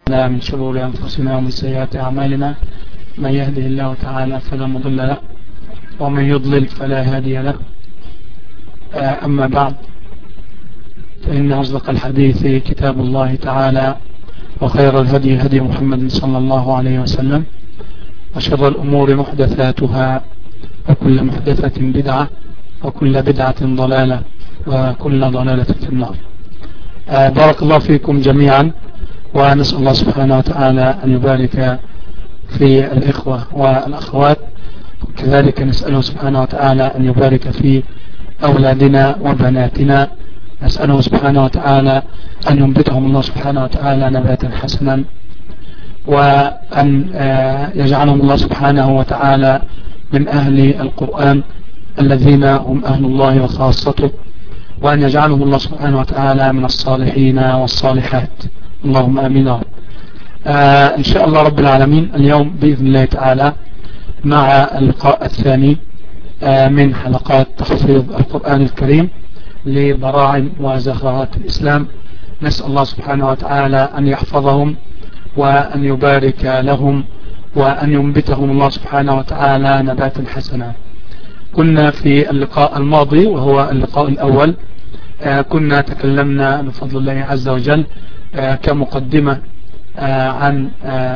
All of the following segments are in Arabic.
لا من شرور أنفسنا ومن سيئات أعمالنا، من يهده الله تعالى فلا مضل له ومن يضلل فلا هادي له. أما بعد، فإن أصدق الحديث كتاب الله تعالى، وخير الهدي هدي محمد صلى الله عليه وسلم، وشر الأمور محدثاتها، وكل محدثة بدعة، وكل بدعة ضلالة، وكل ضلالة في النار. بارك الله فيكم جميعا، ونسأل الله سبحانه وتعالى أن يبارك في الإخوة والأخوات، وكذلك نسأله سبحانه وتعالى أن يبارك في أولادنا وبناتنا. نسأله سبحانه وتعالى أن ينبتهم الله سبحانه وتعالى نباتا حسنا، وأن يجعلهم الله سبحانه وتعالى من أهل القرآن الذين هم أهل الله وخاصته، وأن يجعلهم الله سبحانه وتعالى من الصالحين والصالحات، اللهم آمين. إن شاء الله رب العالمين، اليوم بإذن الله تعالى مع اللقاء الثاني من حلقات تحفيظ القرآن الكريم لبراعم وزهرات الإسلام. نسأل الله سبحانه وتعالى أن يحفظهم وأن يبارك لهم وأن ينبتهم الله سبحانه وتعالى نباتا حسنا. كنا في اللقاء الماضي وهو اللقاء الأول كنا تكلمنا بفضل الله عز وجل كمقدمة عن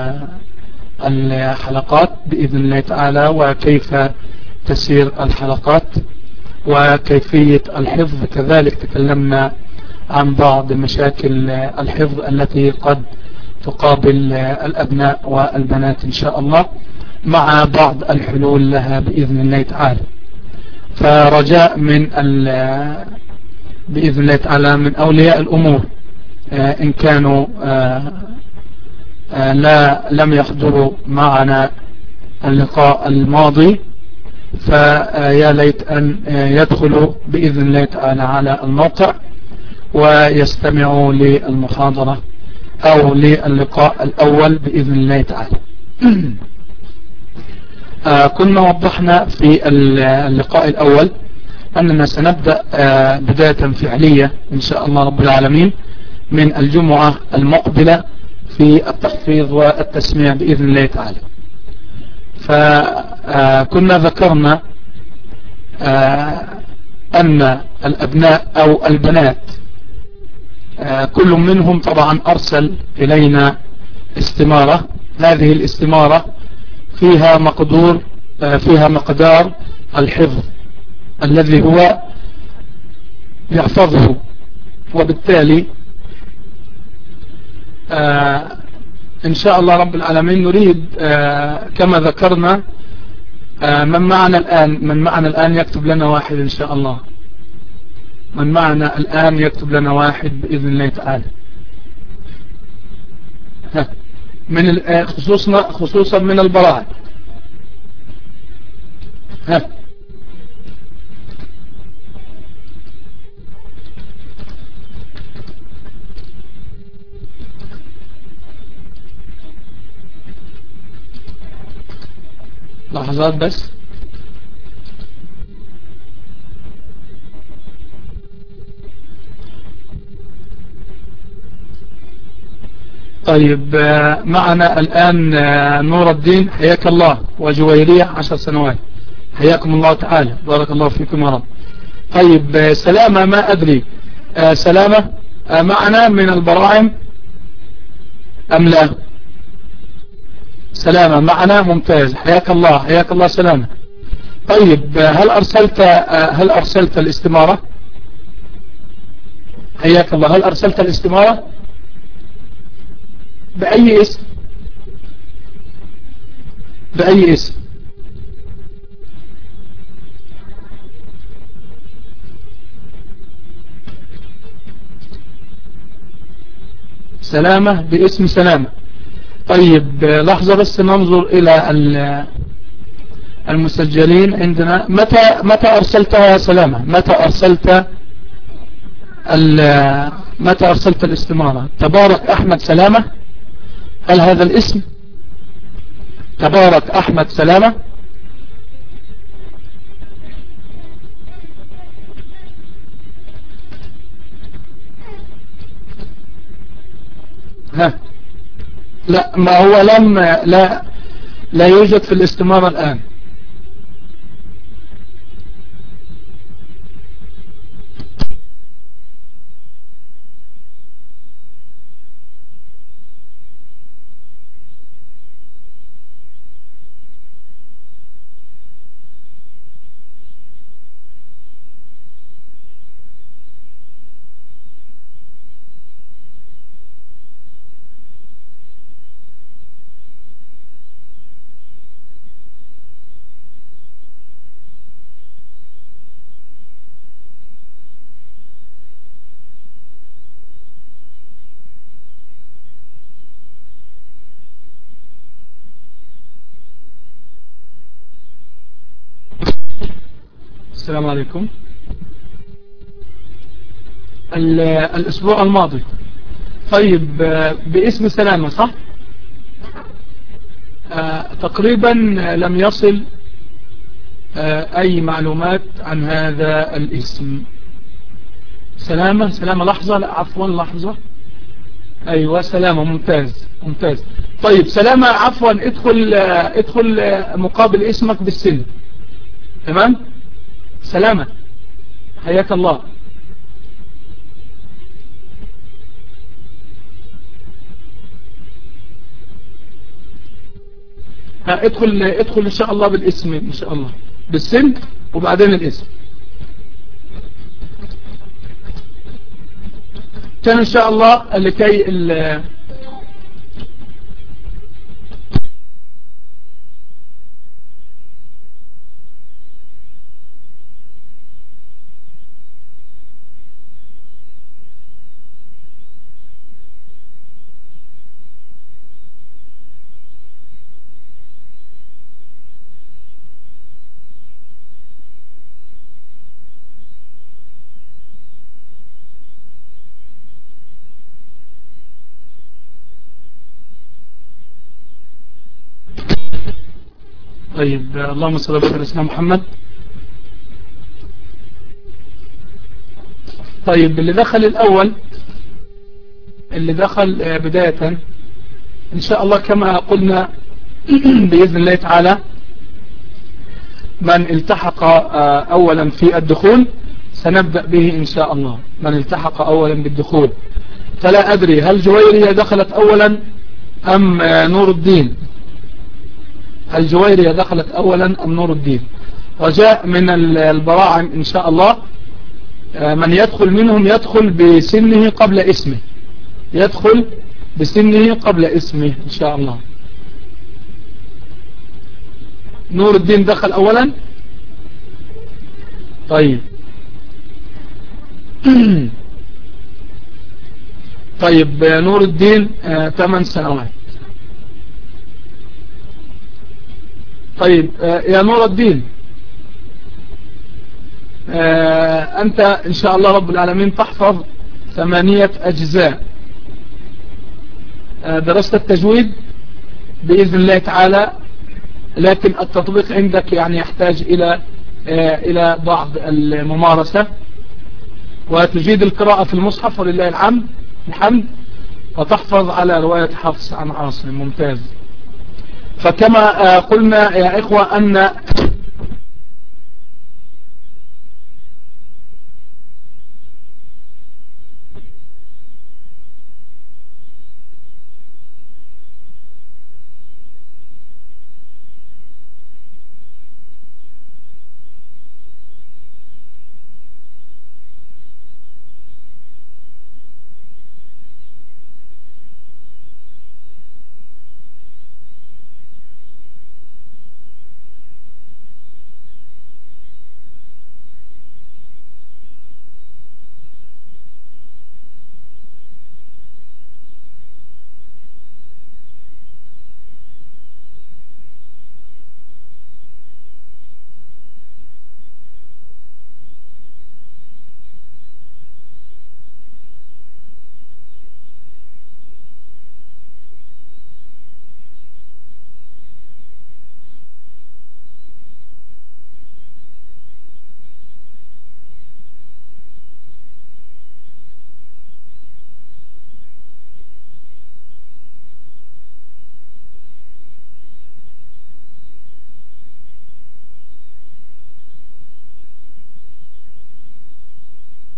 الحلقات بإذن الله تعالى، وكيف تسير الحلقات وكيفية الحفظ. كذلك تكلمنا عن بعض مشاكل الحفظ التي قد تقابل الأبناء والبنات إن شاء الله، مع بعض الحلول لها بإذن الله تعالى. فرجاء من بإذن الله تعالى من أولياء الأمور إن كانوا لم يحضروا معنا اللقاء الماضي، فيا ليت أن يدخلوا بإذن الله تعالى على الموقع ويستمعوا للمحاضرة أو للقاء الأول بإذن الله تعالى. كنا وضحنا في اللقاء الأول أننا سنبدأ بداية فعلية إن شاء الله رب العالمين من الجمعة المقبلة في التحفيظ والتسميع بإذن الله تعالى. فكنا ذكرنا أن الأبناء أو البنات كل منهم طبعا أرسل إلينا استمارة. هذه الاستمارة فيها مقدار الحفظ الذي هو يحفظه، وبالتالي إن شاء الله رب العالمين نريد كما ذكرنا من معنا الآن يكتب لنا واحد إن شاء الله. من معنا الآن يكتب لنا واحد بإذن الله تعالى، من خصوصا من البراعم. لحظات بس. طيب، معنا الآن نور الدين، حياك الله، وجويرية 10 سنوات، حياكم الله تعالى، بارك الله فيكم يا رب. طيب، سلامة، ما أدري سلامة معنا من البراعم أم لا؟ سلامة معنا، ممتاز، حياك الله، حياك الله سلامة. طيب، هل أرسلت الاستمارة؟ حياك الله، هل أرسلت الاستمارة؟ بأي اسم؟ بأي اسم؟ سلامة، باسم سلامة. طيب، لحظة بس ننظر إلى المسجلين عندنا. متى أرسلتها يا سلامة؟ متى أرسلت الاستمارة؟ تبارك أحمد سلامة، هل هذا الاسم؟ تبارك أحمد سلامة. لا، ما هو لم لا يوجد في الاستمارة الآن. السلام عليكم. الأسبوع الماضي. طيب باسم سلامة صح؟ تقريبا لم يصل أي معلومات عن هذا الاسم. سلامة لحظة، لا عفوا لحظة. أيوة سلامة، ممتاز ممتاز. طيب سلامة عفوا، ادخل مقابل اسمك بالسن. تمام. سلامة حياك الله. ادخل ان شاء الله بالاسم، ان شاء الله بالسن وبعدين الاسم. كان ان شاء الله لكي طيب اللهم صل على سيدنا محمد. طيب اللي دخل بداية ان شاء الله كما قلنا بإذن الله تعالى، من التحق اولا في الدخول سنبدأ به ان شاء الله. من التحق اولا بالدخول، فلا ادري هل جويرية دخلت اولا ام نور الدين. هل جويرية دخلت اولا ام نور الدين؟ وجاء من البراعم ان شاء الله من يدخل منهم يدخل بسنه قبل اسمه، يدخل بسنه قبل اسمه ان شاء الله. نور الدين دخل اولا. طيب طيب نور الدين 8 سنوات. طيب يا نور الدين، أنت إن شاء الله رب العالمين تحفظ 8 أجزاء. درست التجويد بإذن الله تعالى، لكن التطبيق عندك يعني يحتاج إلى بعض الممارسة، وتجيد القراءة في المصحف ولله الحمد، وتحفظ على رواية حفص عن عاصم. ممتاز. فكما قلنا يا إخوة أن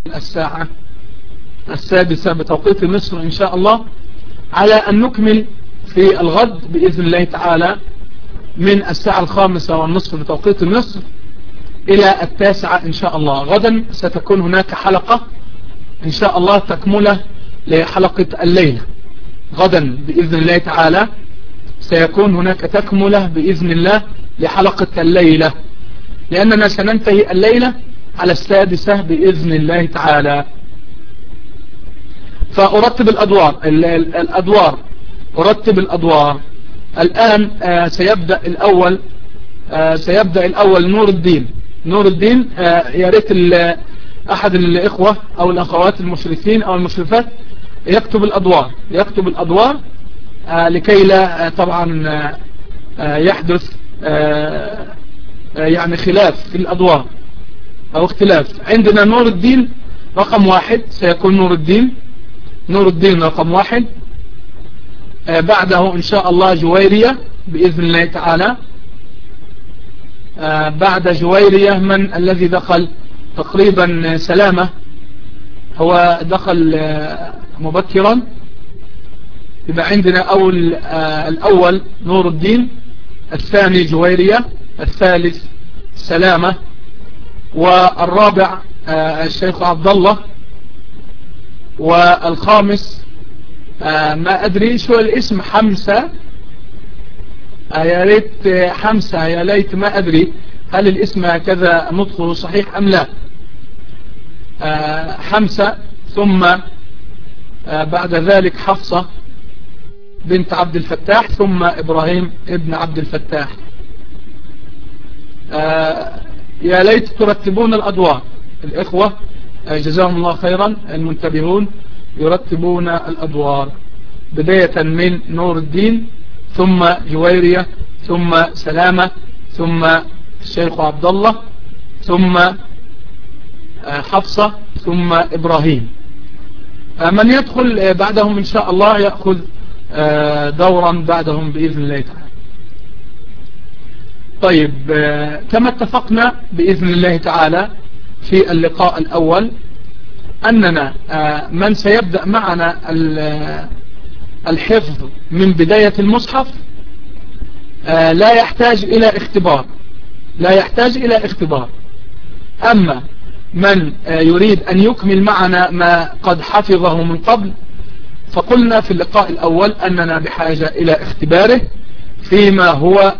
الساعة 6 بتوقيت مصر إن شاء الله، على أن نكمل في الغد بإذن الله تعالى من 5:05 بتوقيت مصر إلى 9 إن شاء الله. غدا ستكون هناك حلقة إن شاء الله تكملة لحلقة الليلة. غدا بإذن الله تعالى سيكون هناك تكملة بإذن الله لحلقة الليلة، لأننا سننتهي الليلة على 6 بإذن الله تعالى. فأرتب الأدوار الآن. سيبدأ الأول نور الدين. يا ريت أحد الإخوة أو الأخوات المشرفين أو المشرفات يكتب الأدوار لكي لا طبعا يحدث يعني خلاف في الأدوار أو اختلاف. عندنا نور الدين رقم 1 سيكون نور الدين رقم 1. بعده إن شاء الله جويرية بإذن الله تعالى. بعد جويرية من الذي دخل تقريبا؟ سلامة، هو دخل مبكرا. يبقى عندنا الأول نور الدين، الثاني جويرية، الثالث سلامة، والرابع الشيخ عبد الله، والخامس ما أدري شو الاسم، حمزة. يا ريت حمزة، يا ليت، ما أدري هل الاسم هكذا نطقه صحيح أم لا. حمزة، ثم بعد ذلك حفصة بنت عبد الفتاح، ثم إبراهيم ابن عبد الفتاح. يا ليت ترتبون الأدوار الإخوة، جزاهم الله خيرا. المنتبهون يرتبون الأدوار بداية من نور الدين، ثم جويرية، ثم سلامة، ثم الشيخ عبد الله، ثم حفصة، ثم إبراهيم. من يدخل بعدهم إن شاء الله يأخذ دورا بعدهم بإذن الله تعالى. طيب، كما اتفقنا بإذن الله تعالى في اللقاء الأول أننا من سيبدأ معنا الحفظ من بداية المصحف لا يحتاج إلى اختبار. أما من يريد أن يكمل معنا ما قد حفظه من قبل، فقلنا في اللقاء الأول أننا بحاجة إلى اختباره فيما هو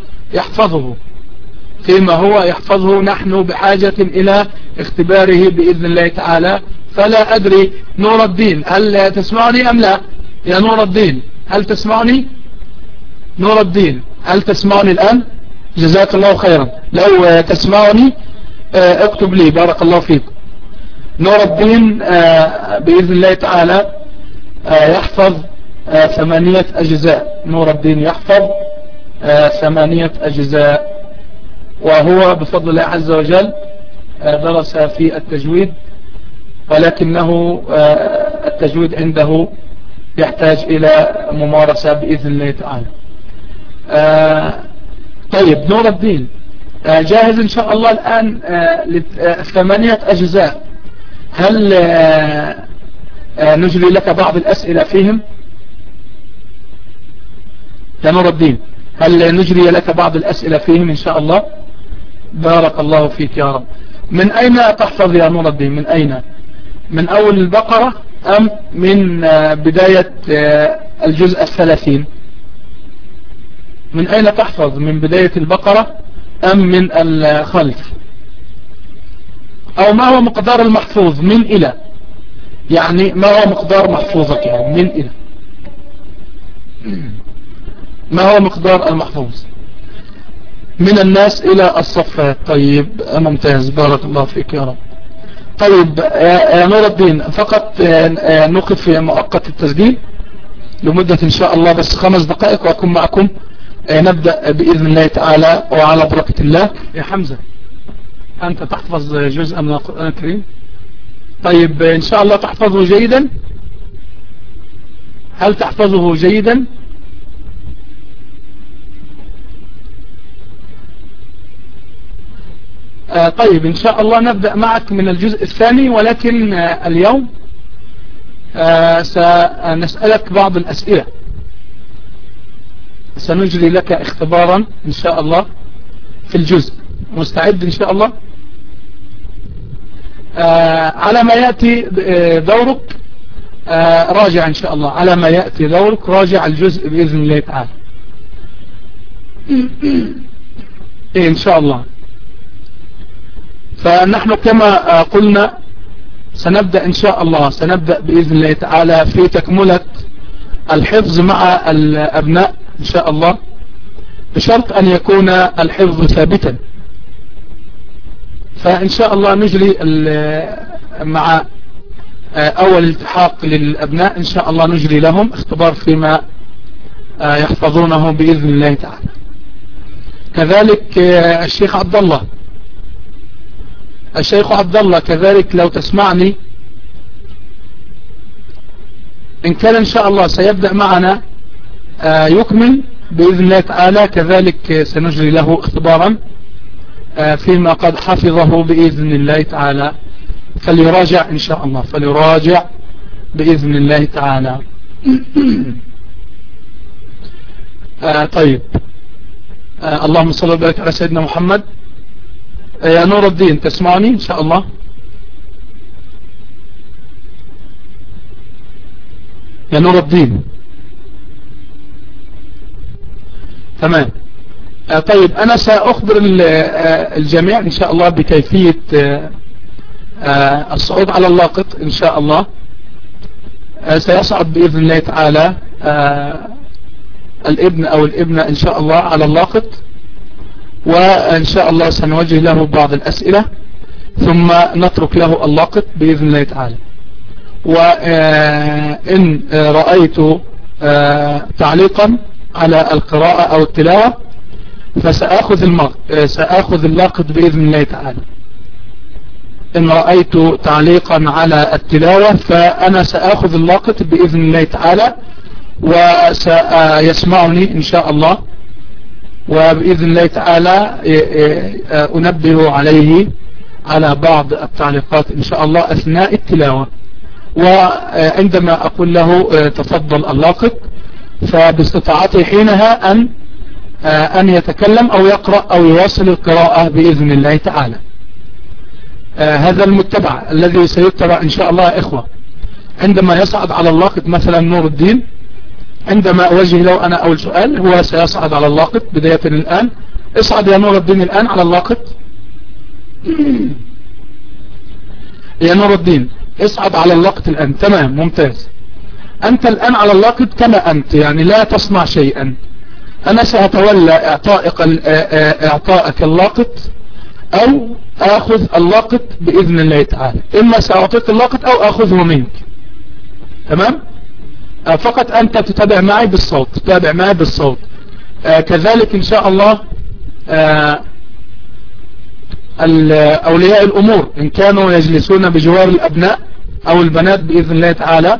يحفظه. نحن بحاجة إلى اختباره بإذن الله تعالى. فلا أدري نور الدين هل تسمعني أم لا؟ يا نور الدين هل تسمعني؟ نور الدين هل تسمعني الآن؟ جزاك الله خيرا. لو تسمعني اكتب لي، بارك الله فيك. نور الدين بإذن الله تعالى يحفظ 8 أجزاء. نور الدين يحفظ 8 أجزاء، وهو بفضل الله عز وجل درس في التجويد، ولكنه التجويد عنده يحتاج إلى ممارسة بإذن الله تعالى. طيب، نور الدين جاهز إن شاء الله الآن 8 أجزاء. هل نجري لك بعض الأسئلة فيهم يا نور الدين؟ هل نجري لك بعض الأسئلة فيهم إن شاء الله؟ بارك الله فيك يا رب. من أين تحفظ يا نور الدين؟ من أين؟ من أول البقرة أم من بداية الجزء 30؟ من أين تحفظ؟ من بداية البقرة أم من الخلف؟ أو ما هو مقدار المحفوظ من إلى؟ يعني ما هو مقدار محفوظك يعني من إلى؟ ما هو مقدار المحفوظ من الناس إلى الصفات؟ طيب، ممتاز، بارك الله فيك يا رب. طيب يا نور الدين، فقط نوقف مؤقت التسجيل لمدة إن شاء الله بس 5 دقائق وأكون معكم. نبدأ بإذن الله تعالى وعلى بركة الله. يا حمزة، أنت تحفظ جزء من القرآن الكريم؟ طيب، إن شاء الله تحفظه جيدا. هل تحفظه جيدا؟ طيب إن شاء الله نبدأ معك من الجزء الثاني، ولكن اليوم سنسألك بعض الأسئلة. سنجري لك اختبارا إن شاء الله في الجزء. مستعد إن شاء الله؟ على ما يأتي دورك راجع إن شاء الله، على ما يأتي دورك راجع الجزء بإذن الله تعالى. إيه إن شاء الله. فنحن كما قلنا سنبدأ إن شاء الله، سنبدأ بإذن الله تعالى في تكملة الحفظ مع الأبناء إن شاء الله، بشرط أن يكون الحفظ ثابتا. فإن شاء الله نجري مع أول التحاق للأبناء إن شاء الله نجري لهم اختبار فيما يحفظونه بإذن الله تعالى. كذلك الشيخ عبد الله، الشيخ عبد الله كذلك لو تسمعني، إن كان إن شاء الله سيبدأ معنا يكمل بإذن الله تعالى، كذلك سنجري له اختبارا فيما قد حفظه بإذن الله تعالى، فليراجع إن شاء الله، فليراجع بإذن الله تعالى. طيب، اللهم صل وبارك على سيدنا محمد. يا نور الدين تسمعني إن شاء الله؟ يا نور الدين تمام. طيب أنا سأخبر الجميع إن شاء الله بكيفية الصعود على اللاقط إن شاء الله. سيصعد بإذن الله تعالى الابن أو الابنة إن شاء الله على اللاقط، وإن شاء الله سنوجه له بعض الأسئلة ثم نترك له اللاقط بإذن الله تعالى. وإن رأيت تعليقا على القراءة أو التلاوة سأخذ اللاقط بإذن الله تعالى. إن رأيت تعليقا على التلاوة فأنا سأخذ اللاقط بإذن الله تعالى، وسيسمعني إن شاء الله، وبإذن الله تعالى أنبه عليه على بعض التعليقات إن شاء الله أثناء التلاوة. وعندما أقول له تفضل اللاقط، فباستطاعته حينها أن يتكلم أو يقرأ أو يواصل القراءة بإذن الله تعالى. هذا المتبع الذي سيتبع إن شاء الله يا إخوة. عندما يصعد على اللاقط مثلا نور الدين، عندما أوجه له أنا أول سؤال، هو سيصعد على اللاقط بداية الآن. اصعد يا نور الدين الآن على اللاقط. يا نور الدين اصعد على اللاقط الآن. تمام، ممتاز. أنت الآن على اللاقط كما أنت، يعني لا تصنع شيئا. أنا سأتولى إعطائك اللاقط أو أخذ اللاقط بإذن الله تعالى. إما سأعطيك اللاقط أو أخذه منك. تمام؟ فقط أنت تتابع معي بالصوت، تتابع معي بالصوت. كذلك إن شاء الله أولياء الأمور إن كانوا يجلسون بجوار الأبناء أو البنات بإذن الله تعالى،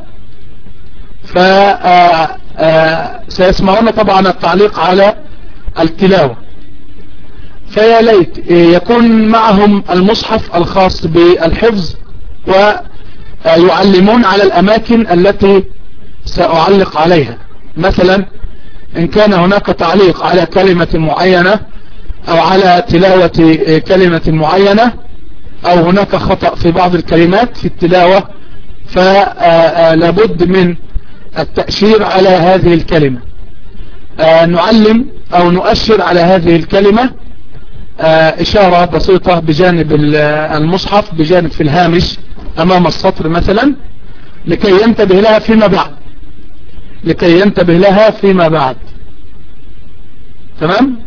سيسمعون طبعا التعليق على التلاوة. فيا ليت يكون معهم المصحف الخاص بالحفظ، ويعلمون على الأماكن التي سأعلق عليها. مثلا إن كان هناك تعليق على كلمة معينة أو على تلاوة كلمة معينة، أو هناك خطأ في بعض الكلمات في التلاوة، فلابد من التأشير على هذه الكلمة. نعلم أو نؤشر على هذه الكلمة إشارة بسيطة بجانب المصحف، بجانب في الهامش أمام السطر مثلا، لكي ينتبه لها فيما بعد، لكي ينتبه لها فيما بعد. تمام؟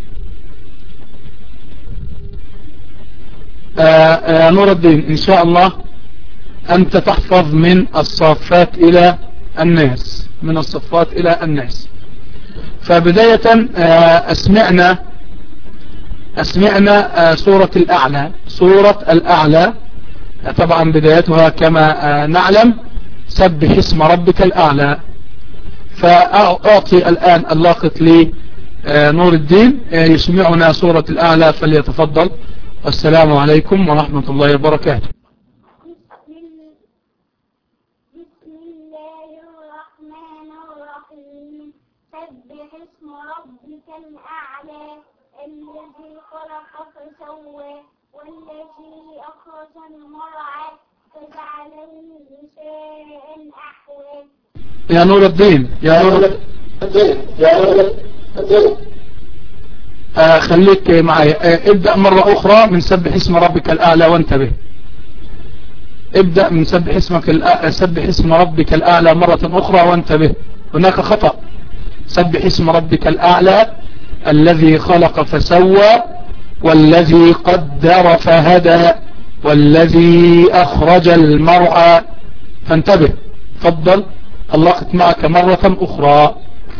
نور الدين إن شاء الله أنت تحفظ من الصافات إلى الناس، من الصفات إلى الناس. فبداية أسمعنا سورة الأعلى. سورة الأعلى طبعا بدايتها كما نعلم سبح اسم ربك الأعلى. فأعطي الآن اللاقط لنور الدين يسمعنا سورة الأعلى، فليتفضل والسلام عليكم ورحمة الله وبركاته. بسم الله الرحمن الرحيم. سبح اسم ربك الأعلى الذي خلق فسوى والذي أخرج المرعى فجعله غثاء أحوى. يا نور الدين خليك معي. ابدأ مرة أخرى من سبح اسم ربك الأعلى وانتبه. ابدأ من سبح اسم ربك الأعلى مرة أخرى وانتبه، هناك خطأ. سبح اسم ربك الأعلى الذي خلق فسوى والذي قدر فهدى والذي أخرج المرعى. فانتبه. تفضل، اللقط معك مرة أخرى.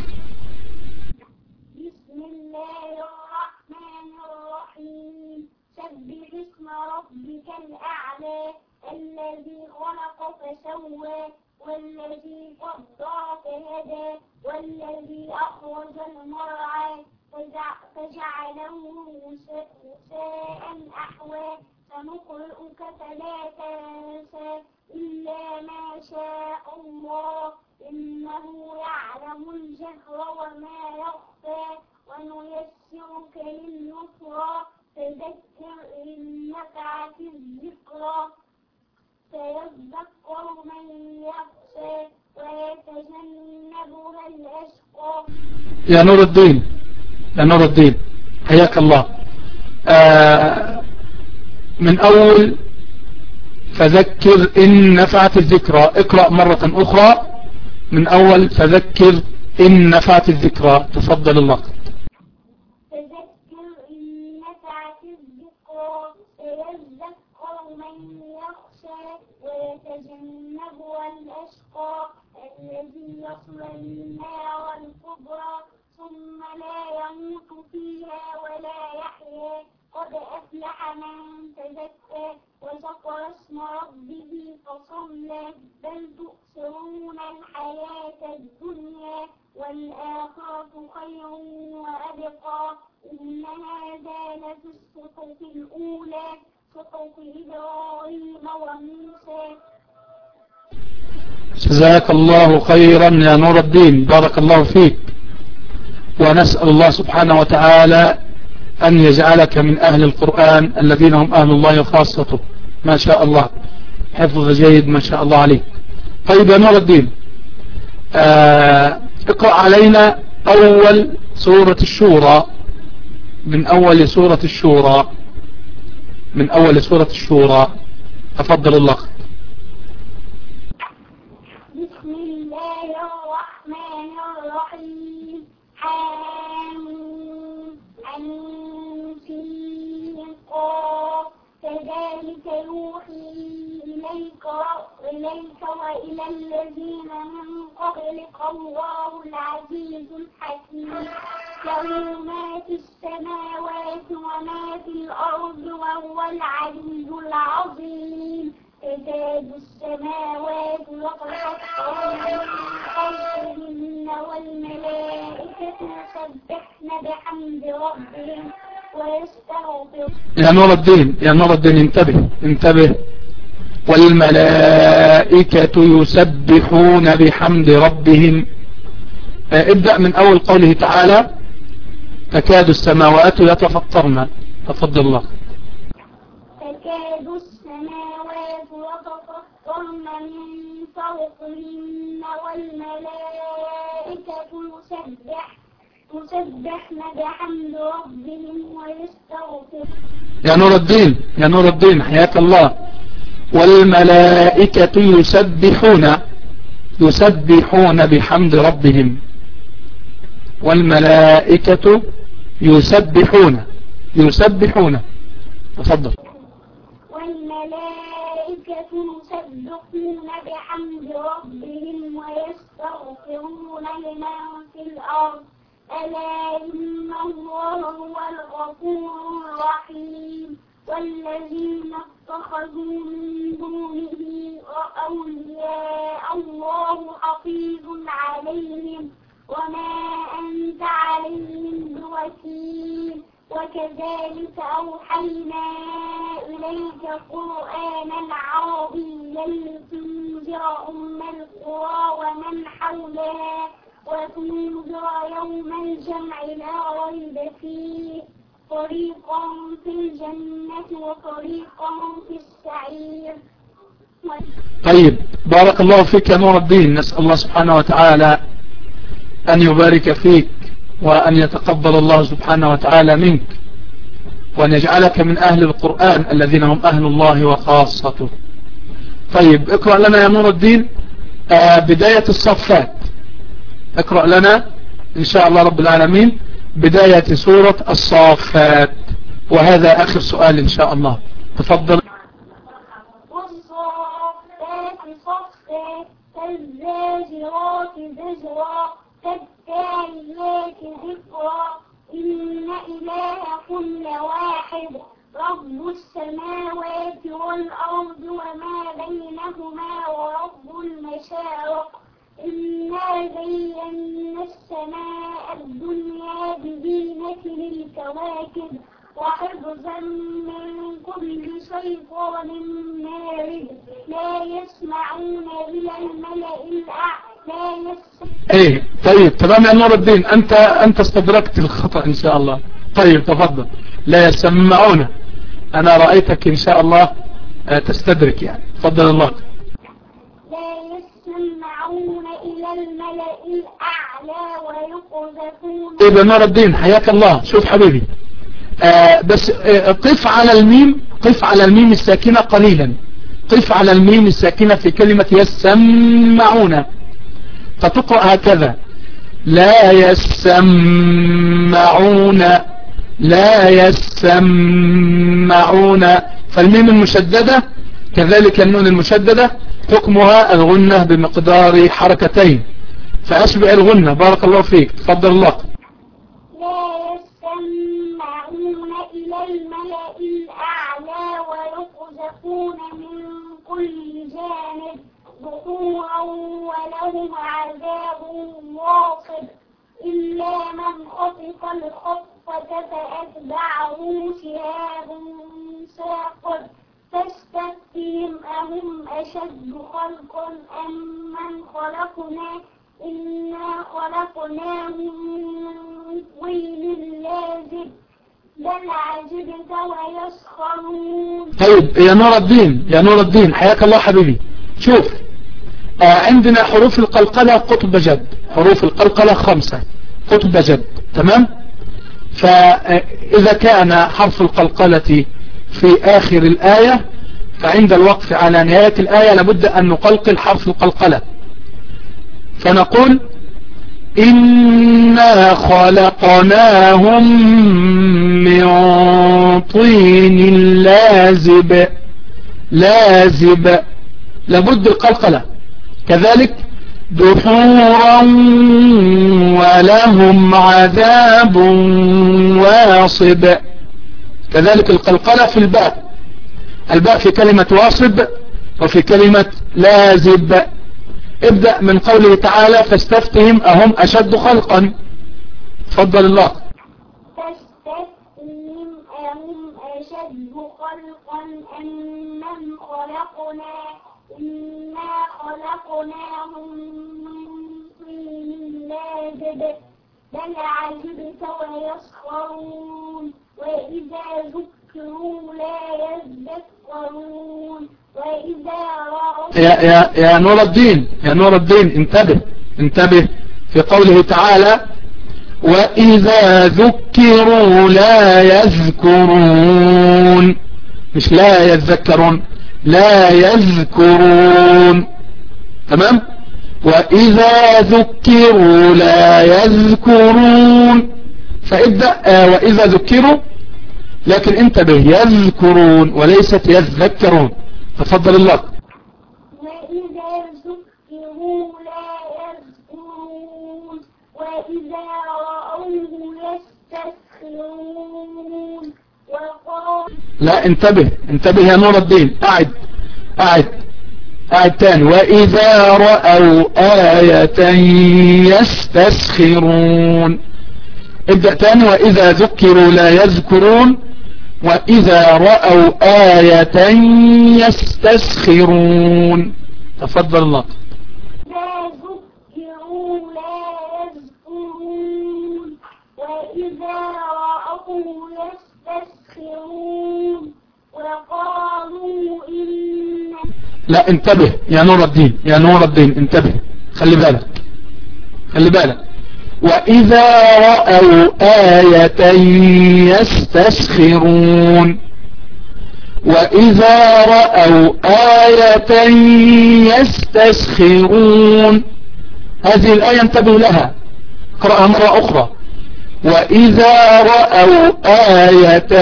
بسم الله الرحمن الرحيم. سبح اسم ربك الأعلى الذي خلق فسوى والذي قدر فهدى والذي أخرج المرعى فجعله غثاء أحوى. سنقرئك فلا تنسى إلا ما شاء الله إنه يعلم الجهر وما يخفى ونيسرك لليسرى فذكر إن نفعت الذكرى سيذكر من يخشى ويتجنبها الأشقى. يا نور الدين حياك الله. من أول فذكر إن نفعت الذكرى. اقرأ مرة أخرى من أول فذكر إن نفعت الذكرى. تفضل الله. فذكر إن نفعت الذكرى سيذكر من يخشى ويتجنبها الأشقى الذي يصلى النار الكبرى ثم لا يموت فيها ولا يحيا. قد أفلح من تزكى وذكر اسم ربه فصلى بل تؤثرون الحياة الدنيا والآخرة خير وأبقى إن هذا لفي الصحف الأولى صحف إبراهيم وموسى. جزاك الله خيرا يا نور الدين، بارك الله فيك، ونسأل الله سبحانه وتعالى أن يجعلك من أهل القرآن الذين هم أهل الله وخاصته. ما شاء الله، حفظ جيد ما شاء الله عليك. طيب يا نور الدين، اقرأ علينا أول سورة الشورى، من أول سورة الشورى، تفضل الله. بسم الله الرحمن الرحيم. كذلك يوحي إليك وإلى الذين من قبلك الله العزيز الحكيم. له ما في السماوات وما في الأرض وهو العزيز العظيم. تكاد السماوات يتفطرن من خلقهن والملائكة يسبحن بحمد ربهم ويستغفرون. يا نور الدين انتبه. والملائكة يسبحون بحمد ربهم. ابدأ من أول قوله تعالى تكاد السماوات يتفطرن. تفضل الله. تكاد السماوات يتفطرن من فوقهن والملائكة يسبحن بحمد ربهم ويستغفرون. يا نور الدين حياك الله. والملائكة يسبحون بحمد ربهم. والملائكة يسبحون. تفضل. والملائكة يسبحون بحمد ربهم ويستغفرون لمن في الأرض ألا إن الله هو الغفور الرحيم. والذين اتخذوا من دونه أولياء الله حفيظ عليهم وما أنت عليهم بوكيل. وكذلك أوحينا إليك قرآنا عربيا لتنذر القرى ومن حولها وتنذر يوم الجمع لا ريب فيه فريقا في الجنة وفريقا في السعير. طيب، بارك الله فيك يا نور الدين. نسأل الله سبحانه وتعالى أن يبارك فيك وأن يتقبل الله سبحانه وتعالى منك وأن يجعلك من أهل القرآن الذين هم أهل الله وخاصته. طيب، اقرأ لنا يا نور الدين بداية الصفات. اقرأ لنا إن شاء الله رب العالمين بداية سورة الصفات، وهذا آخر سؤال إن شاء الله. تفضل. والصفات صفا فالزاجرات زجرا فالتاليات ذكرا إن إلهكم لواحد رب السماوات والأرض وما بينهما ورب المشارق إنا زينا السماء الدنيا بزينة للكواكب وحفظا من كل شيطان مارد لا يسمعون إلى الملأ الأعلى ايه طيب تمام يا نور الدين، انت استدركت الخطأ ان شاء الله. طيب تفضل. لا يسمعون، انا رأيتك ان شاء الله تستدرك يعني. تفضل الله. لا يسمعون إلى الملأ الأعلى ويقذفون. طيب يا نور الدين حياك الله. شوف حبيبي، بس قف على الميم الساكنة قليلا. قف على الميم الساكنة في كلمة يسمعون، فتقرأ هكذا: لا يسمعون لا يسمعون. فالميم المشددة كذلك النون المشددة حكمها الغنة بمقدار حركتين، فأشبع الغنة. بارك الله فيك. تفضل الله. لا يسمعون إلى الملأ الأعلى ويقذفون من كل جانب دحورا ولهم عذاب واصب إلا من خطف الخطفة فأتبعه شهاب ثاقب فاستفتهم أهم أشد خلقا أم من خلقنا إنا خلقناهم من طين لازب بل عجبت ويسخرون. طيب يا نور الدين حياك الله حبيبي. شوف، عندنا حروف القلقلة قطب جد. حروف القلقلة 5 قطب جد. تمام. فإذا كان حرف القلقلة في آخر الآية فعند الوقف على نهاية الآية لابد أن نقلقل حرف القلقلة، فنقول إنا خلقناهم من طين لازب. لابد القلقلة. كذلك دحورا ولهم عذاب واصب. كذلك القلقلة في الباء في كلمة واصب وفي كلمة لازب. ابدأ من قوله تعالى فاستفتهم أهم أشد خلقا. تفضل الله. فاستفتهم أهم أشد خلقا أم من خلقنا إنا خلقناهم من طين لازب بل عجبت ويسخرون وإذا ذكروا لا يذكرون وإذا رأوا. يا نور الدين انتبه في قوله تعالى وإذا ذكروا لا يذكرون، مش لا يذكرون، لا يذكرون. تمام. وإذا ذكروا لا يذكرون، فابدأ وإذا ذكروا، لكن انتبه يذكرون وليست يذكرون. تفضل الله. وإذا ذكروا لا يذكرون وإذا رأوه يستسخرون وقال. لا انتبه يا نور الدين. أعد تاني. وإذا رأوا آية يستسخرون. ابدأ تاني. وإذا ذكروا لا يذكرون وإذا رأوا آية يستسخرون. تفضل الله. إذا ذكروا لا يذكرون وإذا رأوا يستسخرون وقالوا إن. لا انتبه يا نور الدين، يا نور الدين انتبه، خلي بالك خلي بالك. وإذا رأوا آية يستسخرون. وإذا رأوا آية يستسخرون. هذه الآية انتبه لها، اقرأها مرة أخرى. وإذا رأوا آية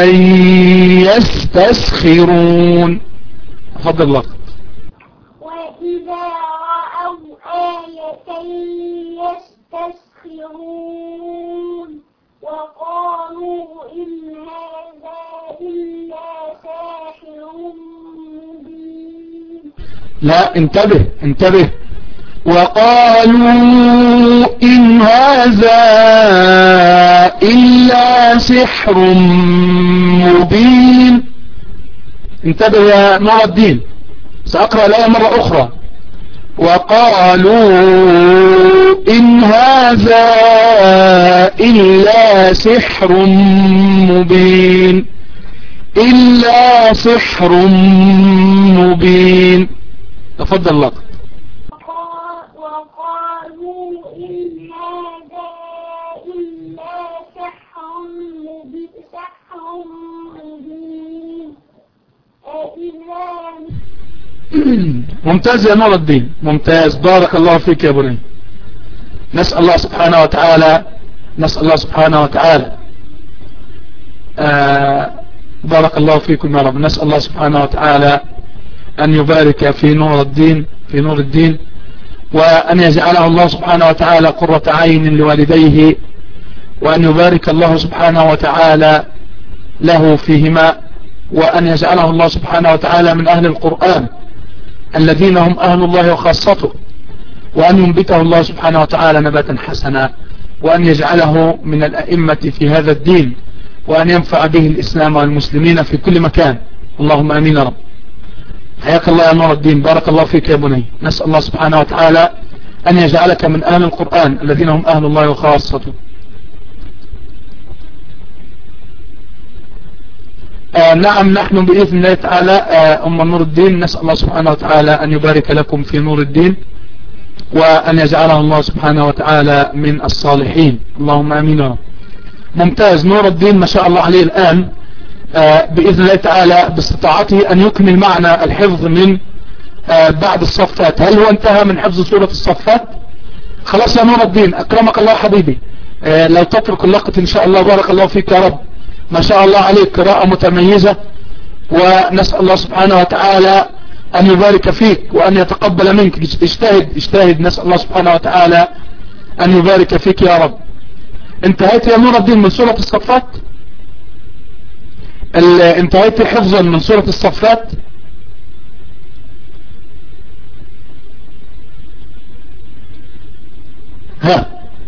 يستسخرون. تفضل الله. وإذا رأوا آية يستسخرون وقالوا إن هذا إلا ساحر مبين. لا انتبه انتبه. وقالوا إن هذا إلا سحر مبين. انتبه يا نور الدين، سأقرأ الآية مرة أخرى. وقالوا إن هذا إلا سحر مبين. إلا سحر مبين. تفضل الله. وقالوا إن هذا إلا سحر مبين. ممتاز يا نور الدين، ممتاز، بارك الله فيك يا بني. نسأل الله سبحانه وتعالى، نسأل الله سبحانه وتعالى بارك الله فيكم يا رب. نسأل الله سبحانه وتعالى أن يبارك في نور الدين، في نور الدين، وأن يجعله الله سبحانه وتعالى قرة عين لوالديه، وأن يبارك الله سبحانه وتعالى له فيهما، وأن يجعله الله سبحانه وتعالى من أهل القرآن الذين هم أهل الله وخاصته، وأن ينبته الله سبحانه وتعالى نباتا حسنا، وأن يجعله من الأئمة في هذا الدين، وأن ينفع به الإسلام والمسلمين في كل مكان. اللهم آمين يا رب. حياك الله يا نور الدين، بارك الله فيك يا بني. نسأل الله سبحانه وتعالى أن يجعلك من أهل القرآن الذين هم أهل الله وخاصته. نعم، نحن بإذن الله تعالى أم نور الدين نسأل الله سبحانه وتعالى أن يبارك لكم في نور الدين، وأن يجعله الله سبحانه وتعالى من الصالحين. اللهم آمين يا رب. ممتاز. نور الدين ما شاء الله عليه الآن بإذن الله تعالى باستطاعته أن يكمل معنا الحفظ من بعد الصفات. هل هو انتهى من حفظ سورة الصفات؟ خلاص يا نور الدين، أكرمك الله حبيبي. لو تترك اللقط إن شاء الله. بارك الله فيك يا رب، ما شاء الله عليك، قراءة متميزة، ونسأل الله سبحانه وتعالى أن يبارك فيك وأن يتقبل منك. اجتهد اجتهد، نسأل الله سبحانه وتعالى أن يبارك فيك يا رب. انتهيت يا نور الدين من سورة الصفات؟ انتهيت حفظا من سورة الصفات؟ ها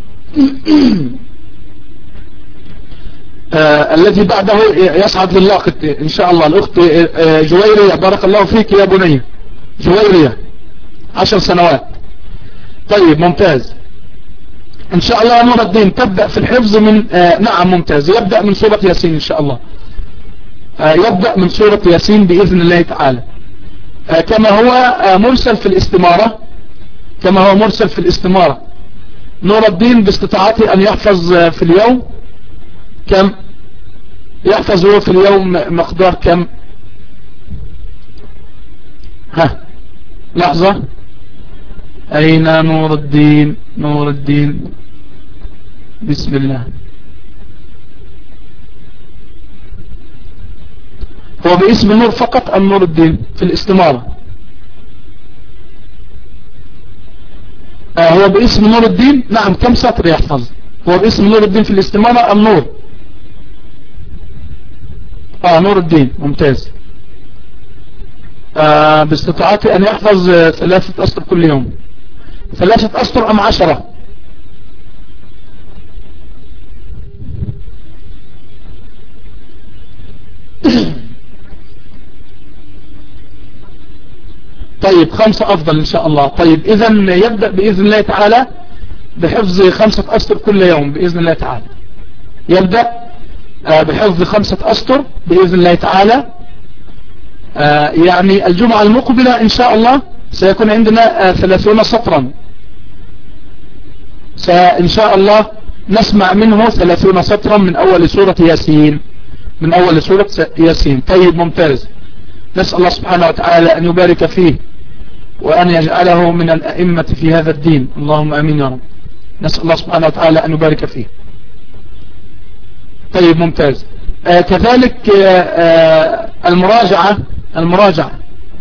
الذي بعده يصعد للاقط ان شاء الله الاخت جويرية. بارك الله فيك يا بني جويرية، 10 سنوات. طيب ممتاز. ان شاء الله يا نور الدين تبدأ في الحفظ من نعم ممتاز، يبدأ من سورة ياسين ان شاء الله. يبدأ من سورة ياسين بإذن الله تعالى، كما هو مرسل في الاستمارة، كما هو مرسل في الاستمارة. نور الدين باستطاعته أن يحفظ في اليوم كم؟ يحفظ هو في اليوم مقدار كم؟ ها لحظة، أين نور الدين؟ نور الدين بسم الله. هو باسم النور فقط أم نور الدين في الاستمارة؟ هو باسم نور الدين. نعم. كم سطر يحفظ؟ هو باسم نور الدين في الاستمارة أم نور؟ نور الدين ممتاز. باستطاعته أن يحفظ 3 أسطر كل يوم. 3 أسطر أم 10؟ طيب 5 أفضل إن شاء الله. طيب إذا يبدأ بإذن الله تعالى بحفظ 5 أسطر كل يوم بإذن الله تعالى. يبدأ بحفظ 5 أسطر بإذن الله تعالى. يعني الجمعة المقبلة إن شاء الله سيكون عندنا 30 سطرا، إن شاء الله نسمع منه 30 سطرا من أول سورة ياسين، من أول سورة ياسين. طيب ممتاز. نسأل الله سبحانه وتعالى أن يبارك فيه وأن يجعله من الأئمة في هذا الدين، اللهم آمين يا رب. نسأل الله سبحانه وتعالى أن يبارك فيه. طيب ممتاز. كذلك المراجعة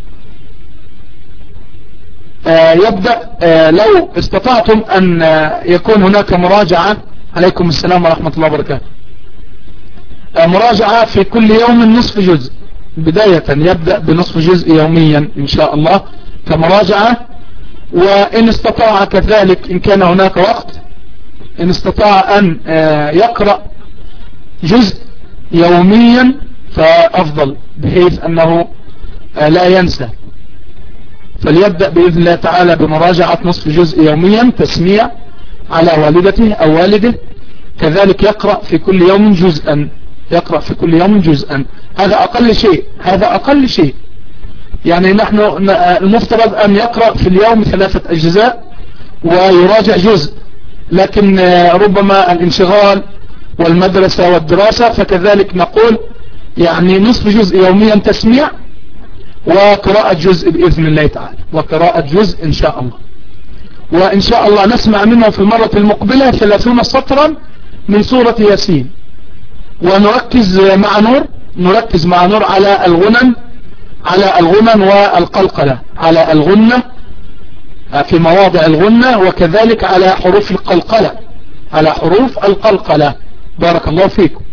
يبدأ لو استطعتم أن يكون هناك مراجعة. عليكم السلام ورحمة الله وبركاته. مراجعة في كل يوم نصف جزء بداية، يبدأ بنصف جزء يوميا إن شاء الله كمراجعة. وإن استطاع كذلك إن كان هناك وقت، إن استطاع أن يقرأ جزء يوميا فأفضل، بحيث أنه لا ينسى. فليبدأ بإذن الله تعالى بمراجعة نصف جزء يوميا تسميع على والدته أو والده. كذلك يقرأ في كل يوم جزءا، يقرأ في كل يوم جزءا. هذا أقل شيء، هذا أقل شيء. يعني نحن المفترض أن يقرأ في اليوم 3 أجزاء ويراجع جزء، لكن ربما الانشغال والمدرسة والدراسة، فكذلك نقول يعني نصف جزء يوميا تسميع وقراءة جزء بإذن الله تعالى، وقراءة جزء إن شاء الله. وإن شاء الله نسمع منه في المرة المقبلة 30 سطرا من سورة ياسين. ونركز مع نور، نركز مع نور على الغنن، على الغنن والقلقلة، على الغنة في مواضع الغنة، وكذلك على حروف القلقلة، على حروف القلقلة. بارك الله فيكم.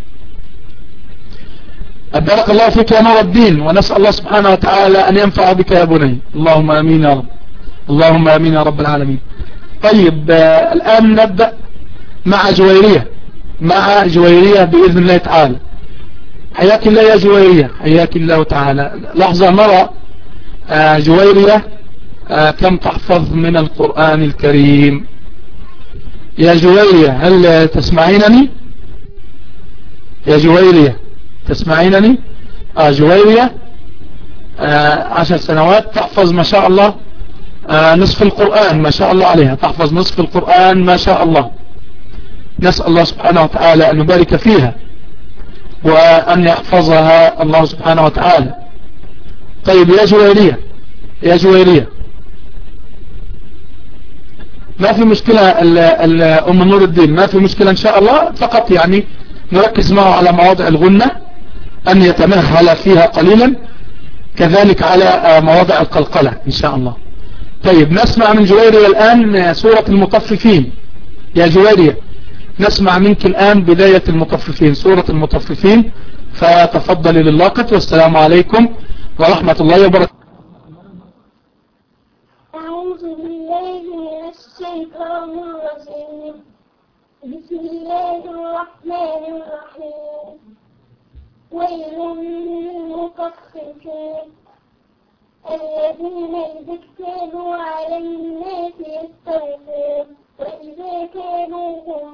بارك الله فيك يا نور الدين، ونسأل الله سبحانه وتعالى أن ينفع بك يا بني. اللهم آمين يا رب، اللهم آمين يا رب العالمين. طيب الآن نبدأ مع جويرية، مع جويرية بإذن الله تعالى. حياك الله يا جويرية، حياك الله تعالى. لحظة نرى جويرية كم تحفظ من القرآن الكريم. يا جويرية هل تسمعينني؟ يا جويرية تسمعينني؟ جويرية 10 سنوات تحفظ ما شاء الله نصف القرآن، ما شاء الله عليها، تحفظ نصف القرآن ما شاء الله. نسأل الله سبحانه وتعالى أن يبارك فيها وأن يحفظها الله سبحانه وتعالى. طيب يا جويرية، يا جويرية ما في مشكلة. أم نور الدين ما في مشكلة إن شاء الله، فقط يعني نركز معه على مواضع الغنة أن يتمهل فيها قليلا، كذلك على مواضع القلقلة إن شاء الله. طيب نسمع من جويرية الآن سورة المطففين. يا جويرية نسمع منك الآن بداية المطففين، سورة المطففين، فتفضلي لللاقط. والسلام عليكم ورحمة الله وبركاته. أعوذ بالله من الشيطان الرجيم. بسم الله الرحمن الرحيم. ويل للمطففين الذين إذا اكتالوا على الناس يستوفون وإذا كانوهم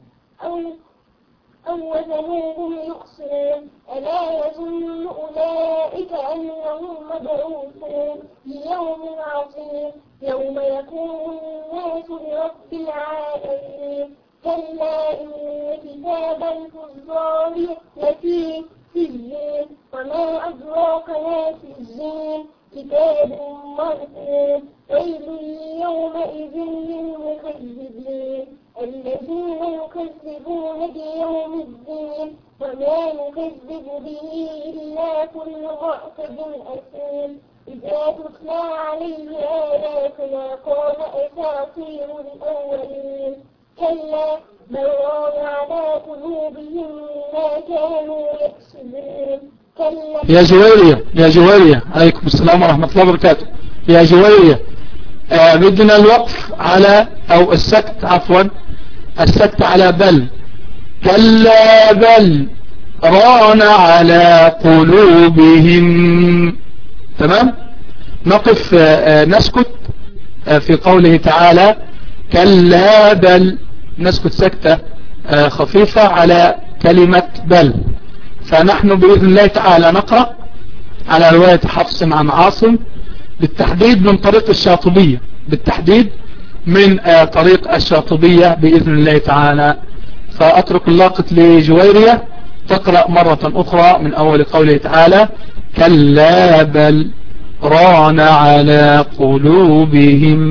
أو وزنوهم يخسرون. ألا يظن أولئك أنهم مبعوثون ليوم عظيم يوم يكون الناس لرب العالمين. كلا إن كتاب الفجار لفي سجين وما أدراك ما سجين كتاب مرقوم. ويل يومئذ للمكذبين الذين يكذبون بيوم الدين وما يكذب به إلا كل معتد أثيم. إذا تتلى عليه آياتنا قال أساطير الأولين. كلا بل ران على قلوبهم ما كانوا يكسبون. يا جويرية، يا جويرية عليكم السلام ورحمة الله وبركاته. يا جويرية بدنا الوقف على أو السكت، عفوا السكت على بل. كلا بل ران على قلوبهم. تمام. نقف نسكت في قوله تعالى كلا بل، نسكت سكتة خفيفة على كلمة بل. فنحن بإذن الله تعالى نقرأ على رواية حفص عن عاصم بالتحديد من طريق الشاطبية، بالتحديد من طريق الشاطبية بإذن الله تعالى. فأترك اللاقط لجويرية تقرأ مرة أخرى من أول قوله تعالى كلا بل ران على قلوبهم.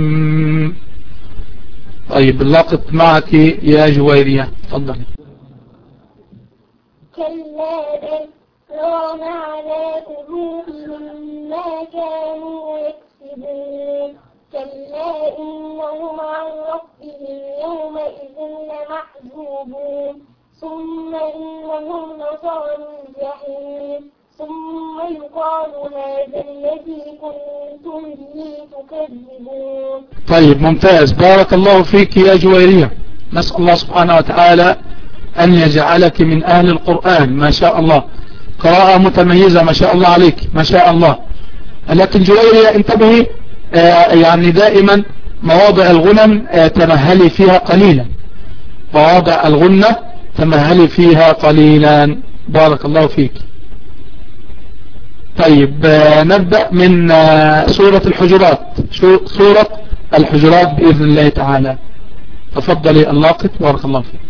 طيب اللاقط معك يا جويرية، تفضل. كلا بل ران على قلوبهم ما كانوا يكسبون كلا إنهم عن ربهم يومئذ لمحجوبون ثم إنهم لصالوا الجحيم ثم يقال هذا الذي كنتم به تكذبون. طيب ممتاز، بارك الله فيك يا جويرية. نسأل الله سبحانه وتعالى أن يجعلك من أهل القرآن. ما شاء الله، قراءة متميزة ما شاء الله عليك ما شاء الله. لكن جويرية انتبهي، يعني دائما مواضع الغنم تمهلي فيها قليلا، مواضع الغنة تمهلي فيها قليلا. بارك الله فيك. طيب نبدأ من سورة الحجرات، سورة الحجرات بإذن الله تعالى. تفضلي اللاقط، بارك الله فيك.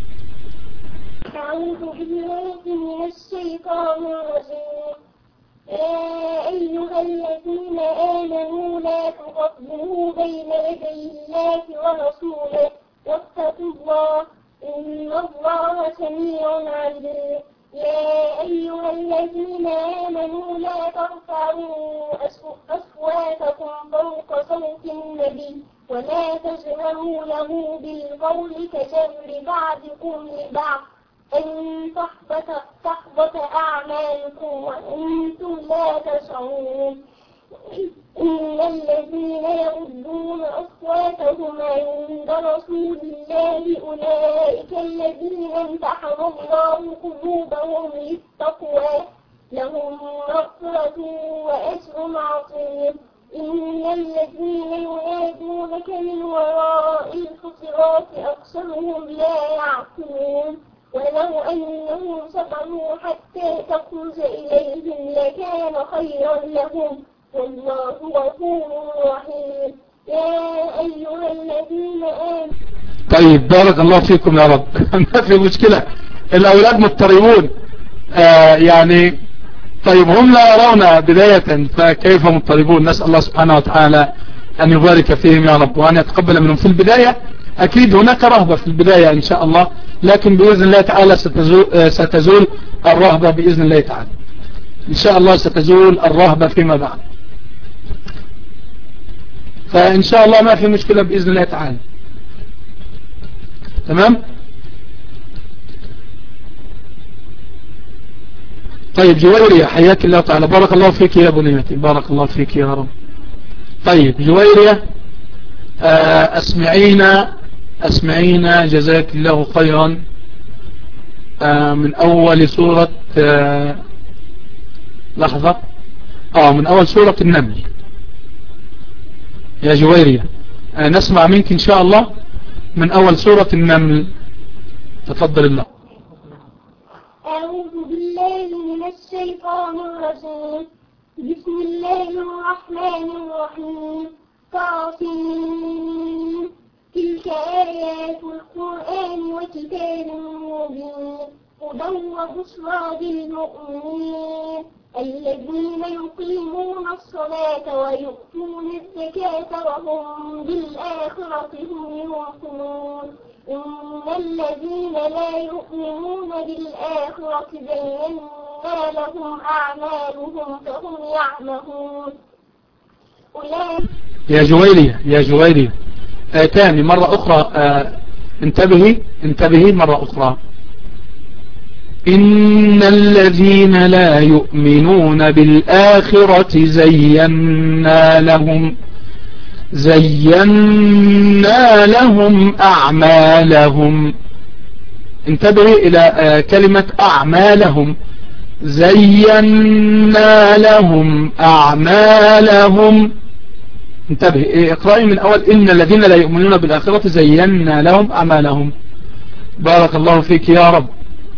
أعوذ بالله من الشيطان الرجيم. يا أيها الذين آمنوا لا تقدموا بين يدي الله ورسوله واتقوا الله إن الله سميع عليم. يا أيها الذين آمنوا لا ترفعوا أصواتكم فوق صوت النبي ولا تجهروا له بالقول كجهر بعضكم لبعض أن تحبط أعمالكم وأنتم لا تشعرون. إن الذين يغضون أصواتهم عند رسول الله أولئك الذين امتحن الله قلوبهم للتقوى لهم مغفرة وأجر عظيم. إن الذين ينادونك من وراء الحجرات أكثرهم لا يعقلون ولو أنهم صبروا حتى تخرج إليهم لكان خيرا لهم والله غفور رحيم. يا أيها الذين آمنوا. طيب بارك الله فيكم يا رب. ما في مشكلة، الأولاد مضطربون يعني. طيب هم لا يرون بداية فكيف مضطربون؟ نسأل الله سبحانه وتعالى أن يبارك فيهم يا رب وأن يتقبل منهم. في البداية أكيد هناك رهبة في البداية إن شاء الله، لكن بإذن الله تعالى ستزول الرهبة بإذن الله تعالى. إن شاء الله ستزول الرهبة فيما بعد، فإن شاء الله ما في مشكلة بإذن الله تعالى. تمام. طيب جويرية حياك الله تعالى، بارك الله فيك يا بنيتي، بارك الله فيك يا رب. طيب جويرية أسمعينا جزاك الله خيرا من أول سورة لحظة من أول سورة النمل يا جويرية. نسمع منك إن شاء الله من أول سورة النمل. تفضل الله. أعوذ بالله من الشيطان الرجيم. بسم الله الرحمن الرحيم. طاسين تلك آيات القرآن وكتاب مبين هدى وبشرى للمؤمنين الذين يقيمون الصلاة ويؤتون الزكاة وهم بالآخرة هم يوقنون. إن الذين لا يؤمنون بالآخرة زينا لهم أعمالهم فهم يعمهون. يا جويرية تاني مرة أخرى، انتبهي مرة أخرى. إن الذين لا يؤمنون بالآخرة زينا لهم أعمالهم. انتبهي إلى كلمة أعمالهم، زينا لهم أعمالهم. انتبه، اقرأي من أول: إن الذين لا يؤمنون بالآخرة زينا لهم أعمالهم. بارك الله فيك يا رب.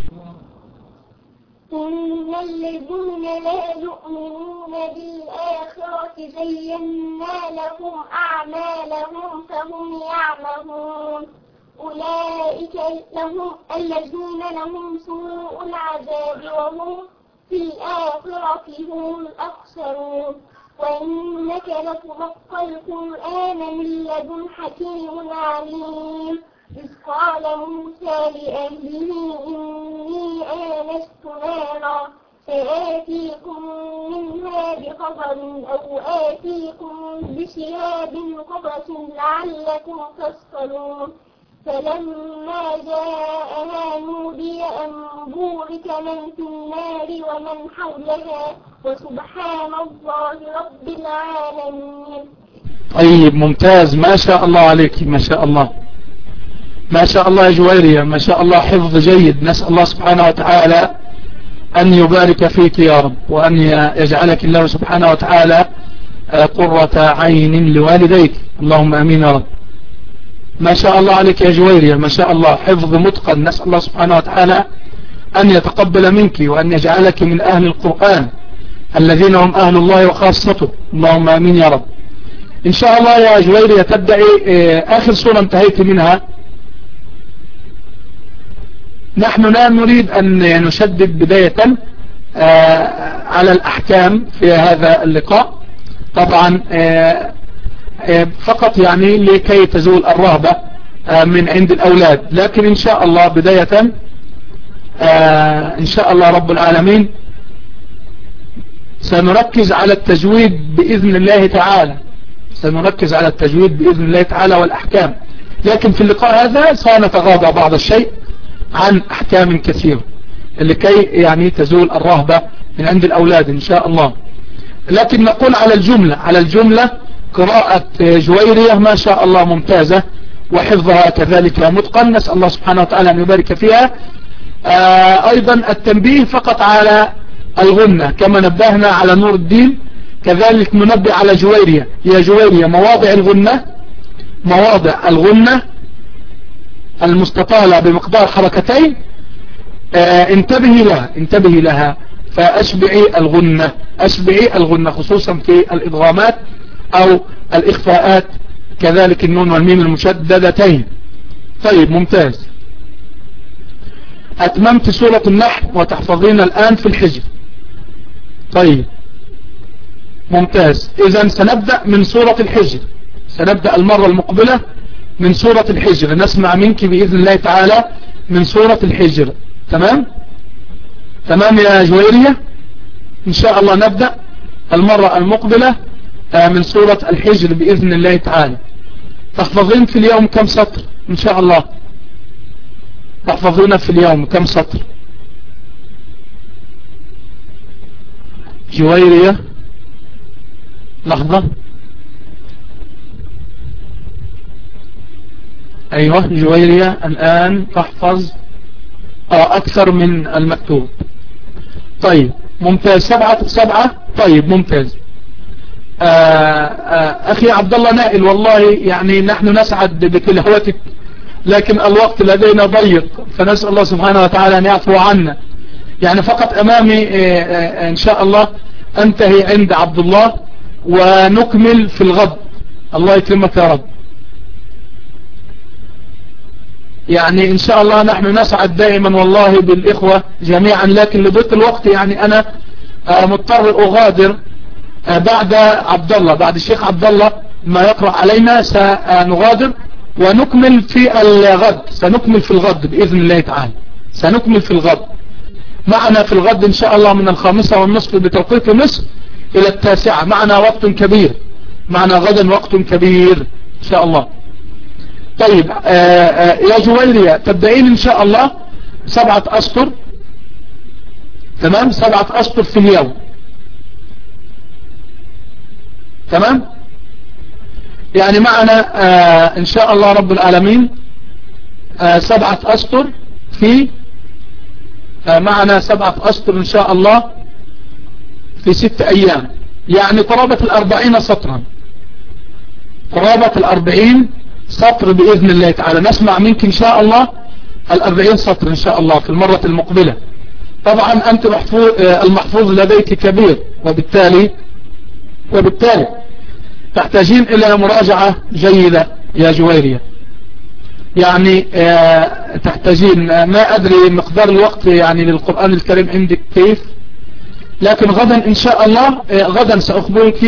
إن الذين لا يؤمنون بالآخرة زينا لهم أعمالهم فهم يعمهون. أولئك الذين لهم سوء العذاب وهم في الآخرة هم الأخسرون. وإنك لتلقى القرآن من لدن حكيم عليم. إذ قال موسى لأهله إني آنست نارا سآتيكم منها بخبر أو آتيكم بشهاب قبس لعلكم تصطلون. فلما جاءها نودي أن بورك من في النار ومن حولها وسبحان الله رب العالمين. طيب ممتاز، ما شاء الله عليك، ما شاء الله ما شاء الله يا جويرية، ما شاء الله، حفظ جيد. نسأل الله سبحانه وتعالى أن يبارك فيك يا رب، وأن يجعلك الله سبحانه وتعالى قرة عين لوالديك، اللهم أمين يا رب. ما شاء الله عليك يا جويرية، ما شاء الله، حفظ متقن. نسأل الله سبحانه وتعالى أن يتقبل منك وأن يجعلك من أهل القرآن الذين هم أهل الله وخاصته، اللهم أمين يا رب. إن شاء الله يا جويرية تبدأي آخر سورة انتهيت منها. نحن لا نريد أن نشدد بداية على الأحكام في هذا اللقاء طبعا، فقط يعني لكي تزول الرهبة من عند الأولاد، لكن إن شاء الله بداية إن شاء الله رب العالمين سنركز على التجويد بإذن الله تعالى، سنركز على التجويد بإذن الله تعالى والأحكام، لكن في اللقاء هذا سنتغاضى بعض الشيء عن أحكام كثيرة لكي يعني تزول الرهبة من عند الأولاد إن شاء الله. لكن نقول على الجملة قراءة جويرية ما شاء الله ممتازة، وحفظها كذلك متقن، نسأل الله سبحانه وتعالى أن يبارك فيها. أيضا التنبيه فقط على الغنة كما نبهنا على نور الدين، كذلك ننبه على جويرية. يا جويرية مواضع الغنة المستطالة بمقدار حركتين انتبهي لها فأشبعي الغنة خصوصا في الإضغامات أو الإخفاءات، كذلك النون والميم المشددتين. طيب ممتاز، أتممت سورة النحل وتحفظين الآن في الحجر. طيب ممتاز، إذن سنبدأ من سورة الحجر، سنبدأ المرة المقبلة من سورة الحجر، نسمع منك بإذن الله تعالى من سورة الحجر. تمام يا جويرية، إن شاء الله نبدأ المرة المقبلة من سورة الحجر بإذن الله تعالى. تحفظين في اليوم كم سطر إن شاء الله؟ تحفظون في اليوم كم سطر جويرية؟ لحظة، أيوة جويرية الآن تحفظ أكثر من المكتوب. طيب ممتاز، سبعة. طيب ممتاز. أخي عبد الله نائل، والله يعني نحن نسعد بتلاوتك، لكن الوقت لدينا ضيق، فنسأل الله سبحانه وتعالى أن يعفو عنا. يعني فقط أمامي إن شاء الله أنتهي عند عبد الله ونكمل في الغد. الله يكرمك يا رب. يعني إن شاء الله نحن نسعد دائما والله بالإخوة جميعا، لكن لضيق الوقت يعني أنا مضطر أغادر بعد عبد الله، بعد الشيخ عبد الله ما يقرأ علينا سنغادر ونكمل في الغد، سنكمل في الغد بإذن الله تعالى، سنكمل في الغد. معنا في الغد إن شاء الله من 5:30 بتوقيت مصر إلى 9، معنا وقت كبير، معنا غدا وقت كبير إن شاء الله. طيب يا جويرية تبدأين إن شاء الله 7 أسطر، تمام، 7 أسطر في اليوم، تمام. يعني معنا إن شاء الله رب العالمين 7 أسطر في معنا 7 أسطر إن شاء الله في 6 أيام، يعني قرابة 40 سطرا، قرابة 40 سطر بإذن الله تعالى. نسمع منك إن شاء الله 40 سطر إن شاء الله في المرة المقبلة. طبعا أنت المحفوظ لديك كبير، وبالتالي تحتاجين إلى مراجعة جيدة يا جويرية، يعني تحتاجين، ما أدري مقدار الوقت يعني للقرآن الكريم عندك كيف، لكن غدا إن شاء الله غدا سأخبرك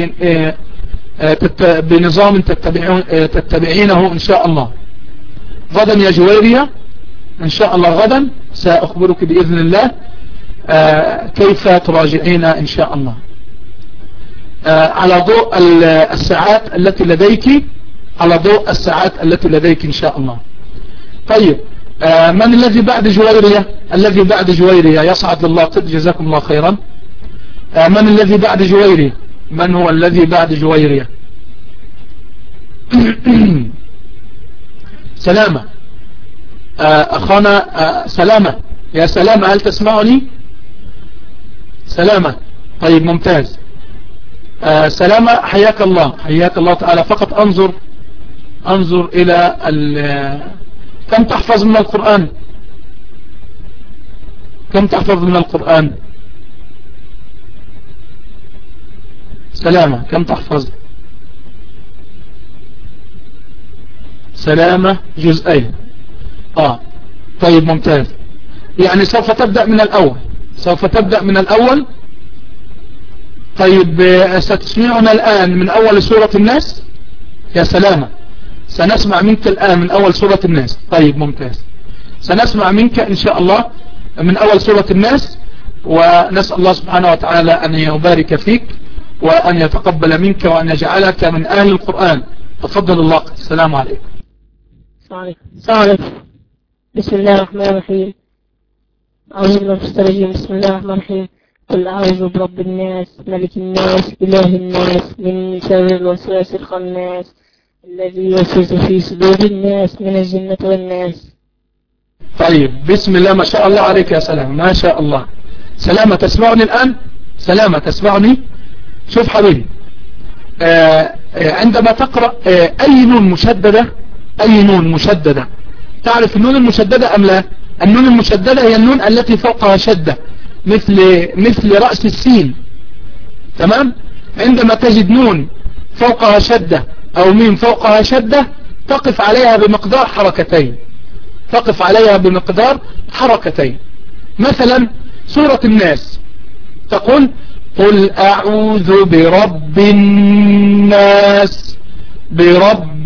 بنظام تتبعينه إن شاء الله. غدا يا جويرية إن شاء الله، غدا سأخبرك بإذن الله كيف تراجعين إن شاء الله على ضوء الساعات التي لديك، على ضوء الساعات التي لديك إن شاء الله. طيب من الذي بعد جويرية؟ الذي بعد جويرية يصعد لله قد، جزاكم الله خيرا. من الذي بعد جويرية؟ من هو الذي بعد جويرية؟ سلامة، أخانا سلامة، يا سلامة هل تسمعني؟ سلامة، طيب ممتاز. سلامة حياك الله، حياك الله تعالى. فقط انظر إلى كم تحفظ من القرآن؟ كم تحفظ من القرآن؟ سلامة كم تحفظ؟ سلامة جزئين. طيب ممتاز، يعني سوف تبدأ من الأول، سوف تبدأ من الأول. طيب ستسمعنا الآن من أول سورة الناس يا سلامة، سنسمع منك الآن من أول سورة الناس. طيب ممتاز، سنسمع منك إن شاء الله من أول سورة الناس، ونسأل الله سبحانه وتعالى أن يبارك فيك وأن يتقبل منك وأن يجعلك من أهل القرآن. تفضل الله. السلام عليكم. السلام عليكم. بسم الله الرحمن الرحيم. أعوذ بالله من الشيطان الرجيم. بسم الله الرحمن الرحيم. قل أعوذ برب الناس، ملك الناس، إله الناس، من شر الوسواس الخناس الذي يوسوس في صدور الناس من الجنة والناس. طيب بسم الله، ما شاء الله عليك يا سلام، ما شاء الله. سلامة تسمعني الآن؟ سلامة تسمعني؟ شوف حبيبي، عندما تقرأ أي نون مشددة، أي نون مشددة، تعرف النون المشددة أم لا؟ النون المشددة هي النون التي فوقها شدة، مثل رأس السين، تمام؟ عندما تجد نون فوقها شدة أو ميم فوقها شدة، تقف عليها بمقدار حركتين، تقف عليها بمقدار حركتين. مثلا سورة الناس تقول قل أعوذ برب الناس، برب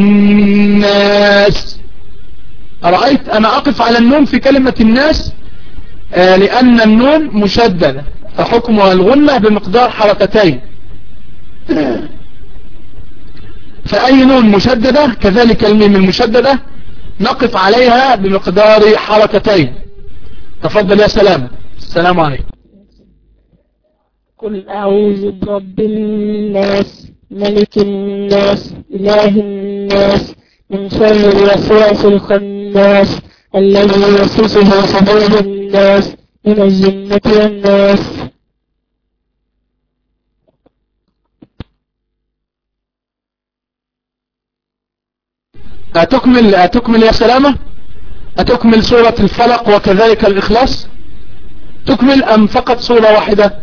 الناس. أرأيت أنا أقف على النون في كلمة الناس لأن النون مشددة، فحكمها الغنة بمقدار حركتين. فأي نون مشددة كذلك الميم المشددة نقف عليها بمقدار حركتين. تفضل يا سلام. السلام عليكم. قل أعوذ برب الناس، ملك الناس، إله الناس، من شر الوسواس الخناس الذي يوسوس في صدور الناس من الجنة والناس. أتكمل يا سلامة؟ أتكمل سورة الفلق وكذلك الإخلاص؟ تكمل أم فقط سورة واحدة؟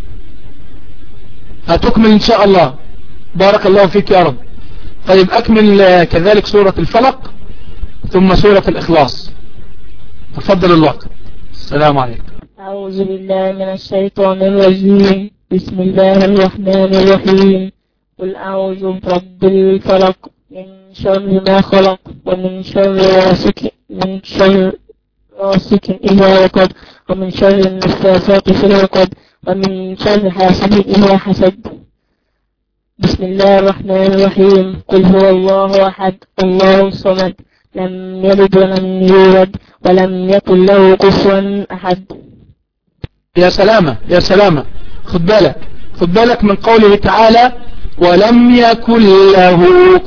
أتكمل إن شاء الله. بارك الله فيك يا رب. طيب أكمل كذلك سورة الفلق ثم سورة الإخلاص. تفضل الوقت. السلام عليكم. أعوذ بالله من الشيطان الرجيم. بسم الله الرحمن الرحيم. قل أعوذ برب الفلق، من شر ما خلق، ومن شر غاسق إذا وقب، ومن شر النفاثات في العقد، ومن شر حاسد إذا حسد. بسم الله الرحمن الرحيم. قل هو الله أحد، الله الصمد، لم يلد ولم يولد ولم يكن له كفوا أحد. يا سلامة يا سلامة، خد بالك من قوله تعالى ولم يكن له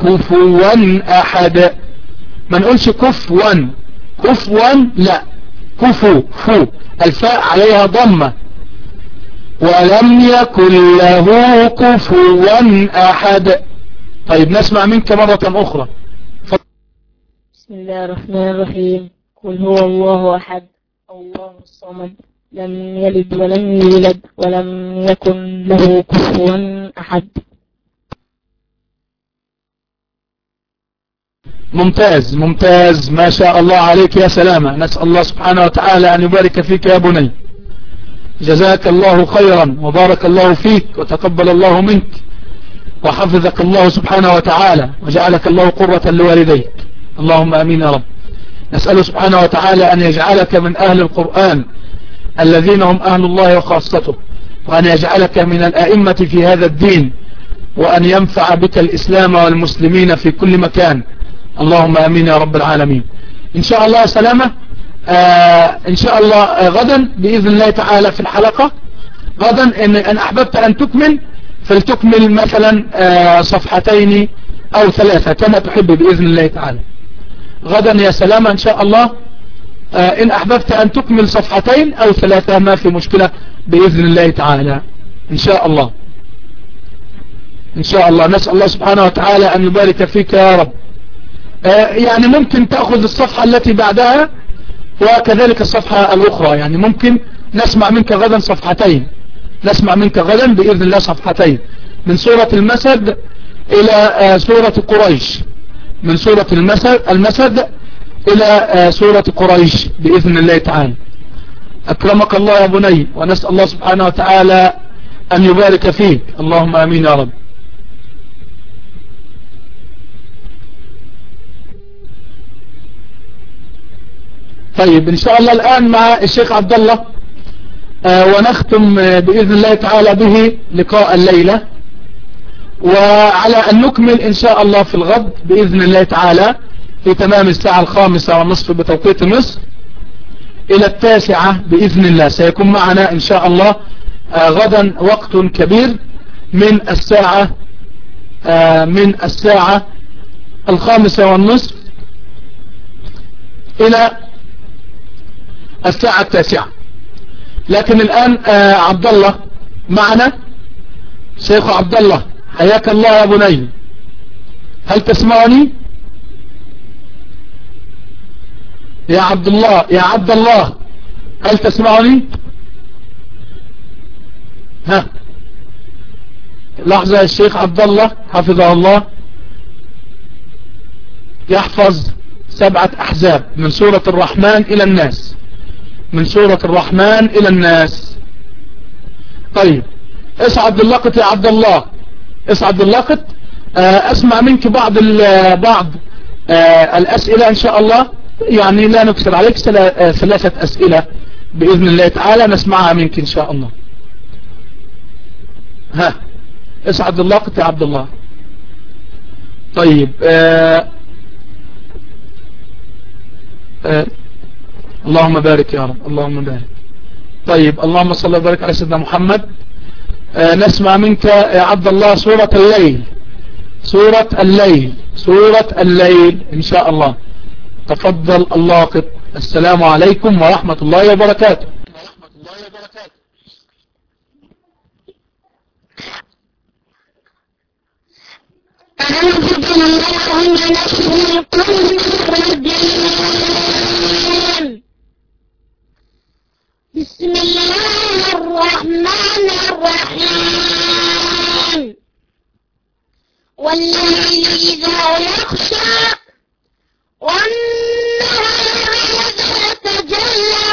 كفوا أحد. ما نقولش كفوا، لا، كفو فو، الفاء عليها ضمة. ولم يكن له كفوا أحد. طيب نسمع منك مرة أخرى. بسم الله الرحمن الرحيم. قل هو الله أحد الله الصمد لم يلد ولم يولد ولم يكن له كفوا أحد. ممتاز ممتاز، ما شاء الله عليك يا سلامة. نسأل الله سبحانه وتعالى أن يبارك فيك يا بني، جزاك الله خيرا وبارك الله فيك وتقبل الله منك وحفظك الله سبحانه وتعالى وجعلك الله قرة لوالديك، اللهم أمين يا رب. نسأله سبحانه وتعالى أن يجعلك من أهل القرآن الذين هم أهل الله وخاصته، وأن يجعلك من الأئمة في هذا الدين، وأن ينفع بك الإسلام والمسلمين في كل مكان، اللهم أمين يا رب العالمين. إن شاء الله سلامة. إن شاء الله غدا بإذن الله تعالى في الحلقة غدا إن أحببت أن تكمل فلتكمل مثلا صفحتين أو 3 كما تحب بإذن الله تعالى. غدا يا سلامة إن شاء الله إن أحببت أن تكمل صفحتين أو 3 ما في مشكلة بإذن الله تعالى إن شاء الله. إن شاء الله نسأل الله سبحانه وتعالى أن يبارك فيك يا رب. يعني ممكن تأخذ الصفحة التي بعدها وكذلك الصفحة الأخرى، يعني ممكن نسمع منك غدا صفحتين، نسمع منك غدا بإذن الله صفحتين من سورة المسد إلى سورة قريش، من سورة المسد إلى سورة قريش بإذن الله تعالى. أكرمك الله يا بني، ونسأل الله سبحانه وتعالى أن يبارك فيك، اللهم آمين يا رب. طيب إن شاء الله الآن مع الشيخ عبد الله ونختم بإذن الله تعالى به لقاء الليلة، وعلى أن نكمل إن شاء الله في الغد بإذن الله تعالى في تمام الساعة 5:30 بتوقيت مصر إلى 9 بإذن الله. سيكون معنا إن شاء الله غدا وقت كبير من الساعة 5:30 إلى الساعة 9. لكن الآن عبد الله معنا. شيخ عبد الله حياك الله يا بني، هل تسمعني يا عبد الله؟ يا عبد الله هل تسمعني؟ ها لحظة، الشيخ عبد الله حفظه الله يحفظ 7 أحزاب من سورة الرحمن إلى الناس، من سورة الرحمن إلى الناس. طيب اسعد اللقط يا عبد الله، اسعد اللقط. اسمع منك بعض الأسئلة إن شاء الله، يعني لا نكسر عليك 3 أسئلة بإذن الله تعالى نسمعها منك إن شاء الله. ها اسعد اللقط يا عبد الله. طيب اللهم بارك يا رب، اللهم بارك. طيب اللهم صل وبارك على سيدنا محمد. نسمع منك يا عبد الله سورة الليل، سورة الليل، سورة الليل إن شاء الله. تفضل اللاقط. السلام عليكم ورحمة الله وبركاته. أعوذ بالله من الشيطان الرجيم. بسم الله الرحمن الرحيم. والليل إذا يخشى والنهار إذا تجلى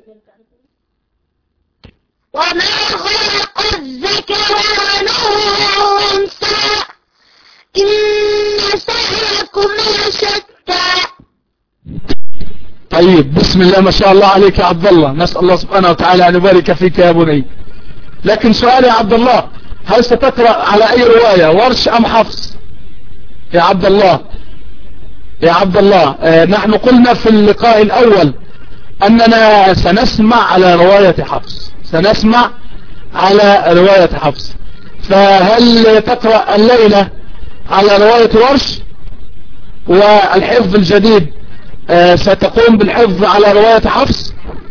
وما خلق الذكر والأنثى إن سعيكم لشتى. طيب بسم الله ما شاء الله عليك يا عبد الله، نسأل الله سبحانه وتعالى أن يبارك فيك يا بني. لكن سؤال يا عبد الله، هل ستقرأ على أي رواية، ورش أم حفص يا عبد الله؟ يا عبد الله نحن قلنا في اللقاء الأول أننا سنسمع على رواية حفص، سنسمع على رواية حفص، فهل تقرأ الليلة على رواية ورش؟ والحفظ الجديد ستقوم بالحفظ على رواية حفص؟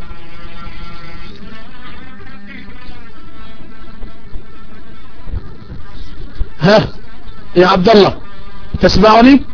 ها يا عبد الله تسمعني؟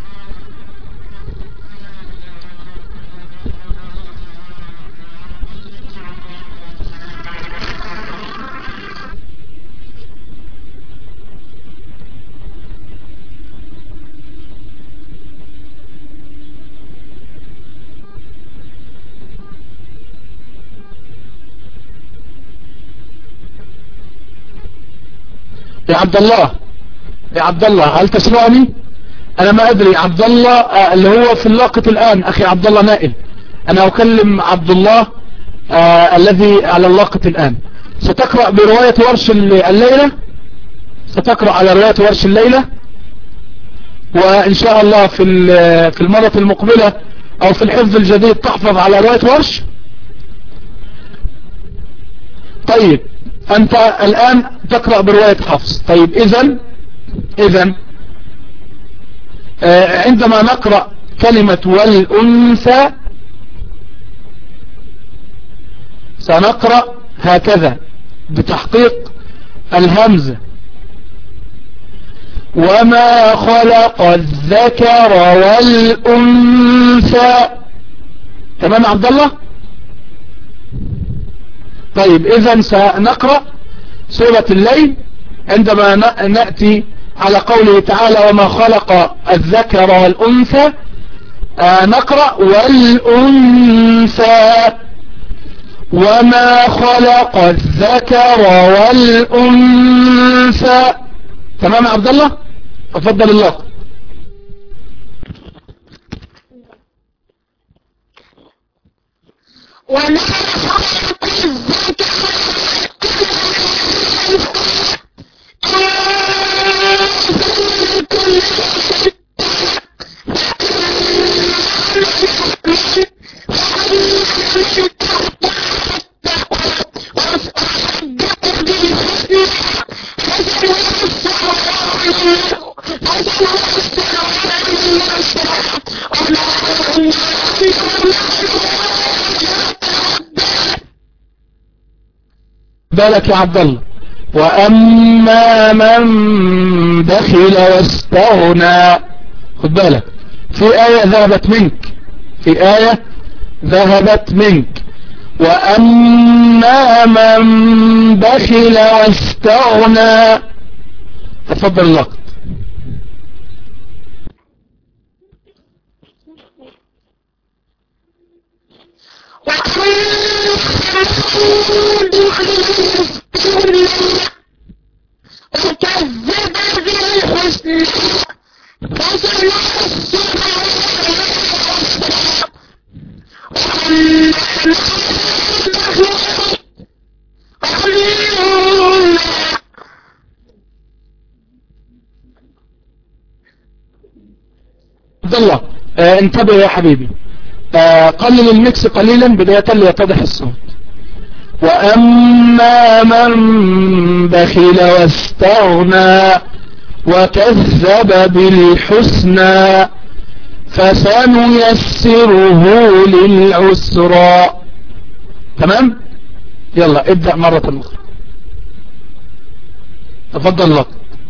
يا عبد الله، يا عبد الله هل تسمعني؟ انا ما ادري. عبد الله اللي هو في اللاقط الان، اخي عبد الله نائل، انا اكلم عبد الله الذي على اللاقط الان. ستقرأ برواية ورش الليلة، ستقرأ على رواية ورش الليلة، وان شاء الله في المرة المقبلة او في الحفظ الجديد تحفظ على رواية ورش. طيب انت الان تقرأ برواية حفص. طيب اذن عندما نقرأ كلمة والأنثى سنقرأ هكذا بتحقيق الهمزة: وما خلق الذكر والأنثى. تمام يا عبد الله؟ طيب إذن سنقرأ سورة الليل عندما نأتي على قوله تعالى وما خلق الذكر والأنثى، نقرأ والأنثى، وما خلق الذكر والأنثى. تمام يا عبد الله؟ تفضل الله. وما خلق الذكر بالك يا عبد الله. وأما من بخل واستغنى. خد بالك في آية ذهبت منك، في آية ذهبت منك. وأما من بخل واستغنى. تفضل الله. وكذب بالحسنى عبد الله انتبه يا حبيبي، قلل الميكس قليلا بداية ليتضح الصوت. وأما من بخل واستغنى وكذب بالحسنى فسنيسره للعسرى. تمام؟ يلا ابدأ مرة أخرى. تفضل الله.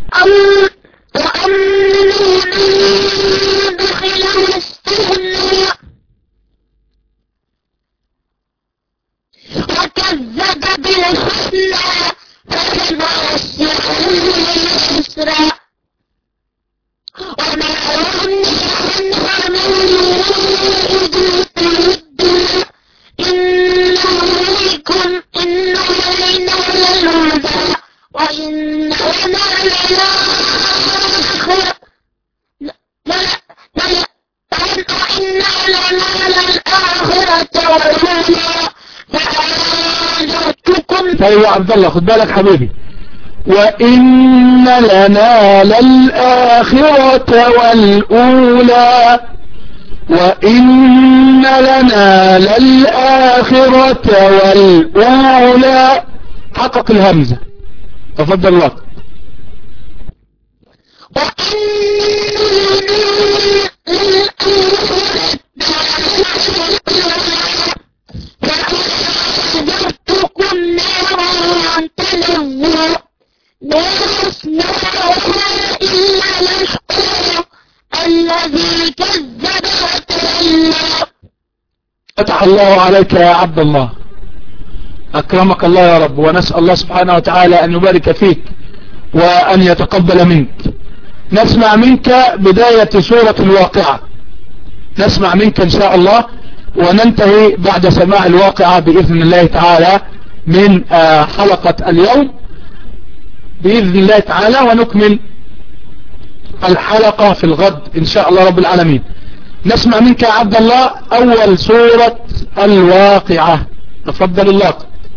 وكذب بالحسنى فسنيسره للعسرى وما يغني عنها من إن علينا للهدى وإن لنا للآخرة طيب يا عبد الله خد بالك حبيبي. وإن لنا للآخرة والأولى، وإن لنا للآخرة والأولى. حقق الهمزة. تفضل الله. فأنذرتكم نارا تلظى لا يصلها الله عليك يا عبد الله، أكرمك الله يا رب، ونسأل الله سبحانه وتعالى أن يبارك فيك وأن يتقبل منك. نسمع منك بداية سورة الواقعة، نسمع منك إن شاء الله، وننتهي بعد سماع الواقعة بإذن الله تعالى من حلقة اليوم بإذن الله تعالى، ونكمل الحلقة في الغد إن شاء الله رب العالمين. نسمع منك يا عبد الله أول سورة الواقعة، تفضل الله.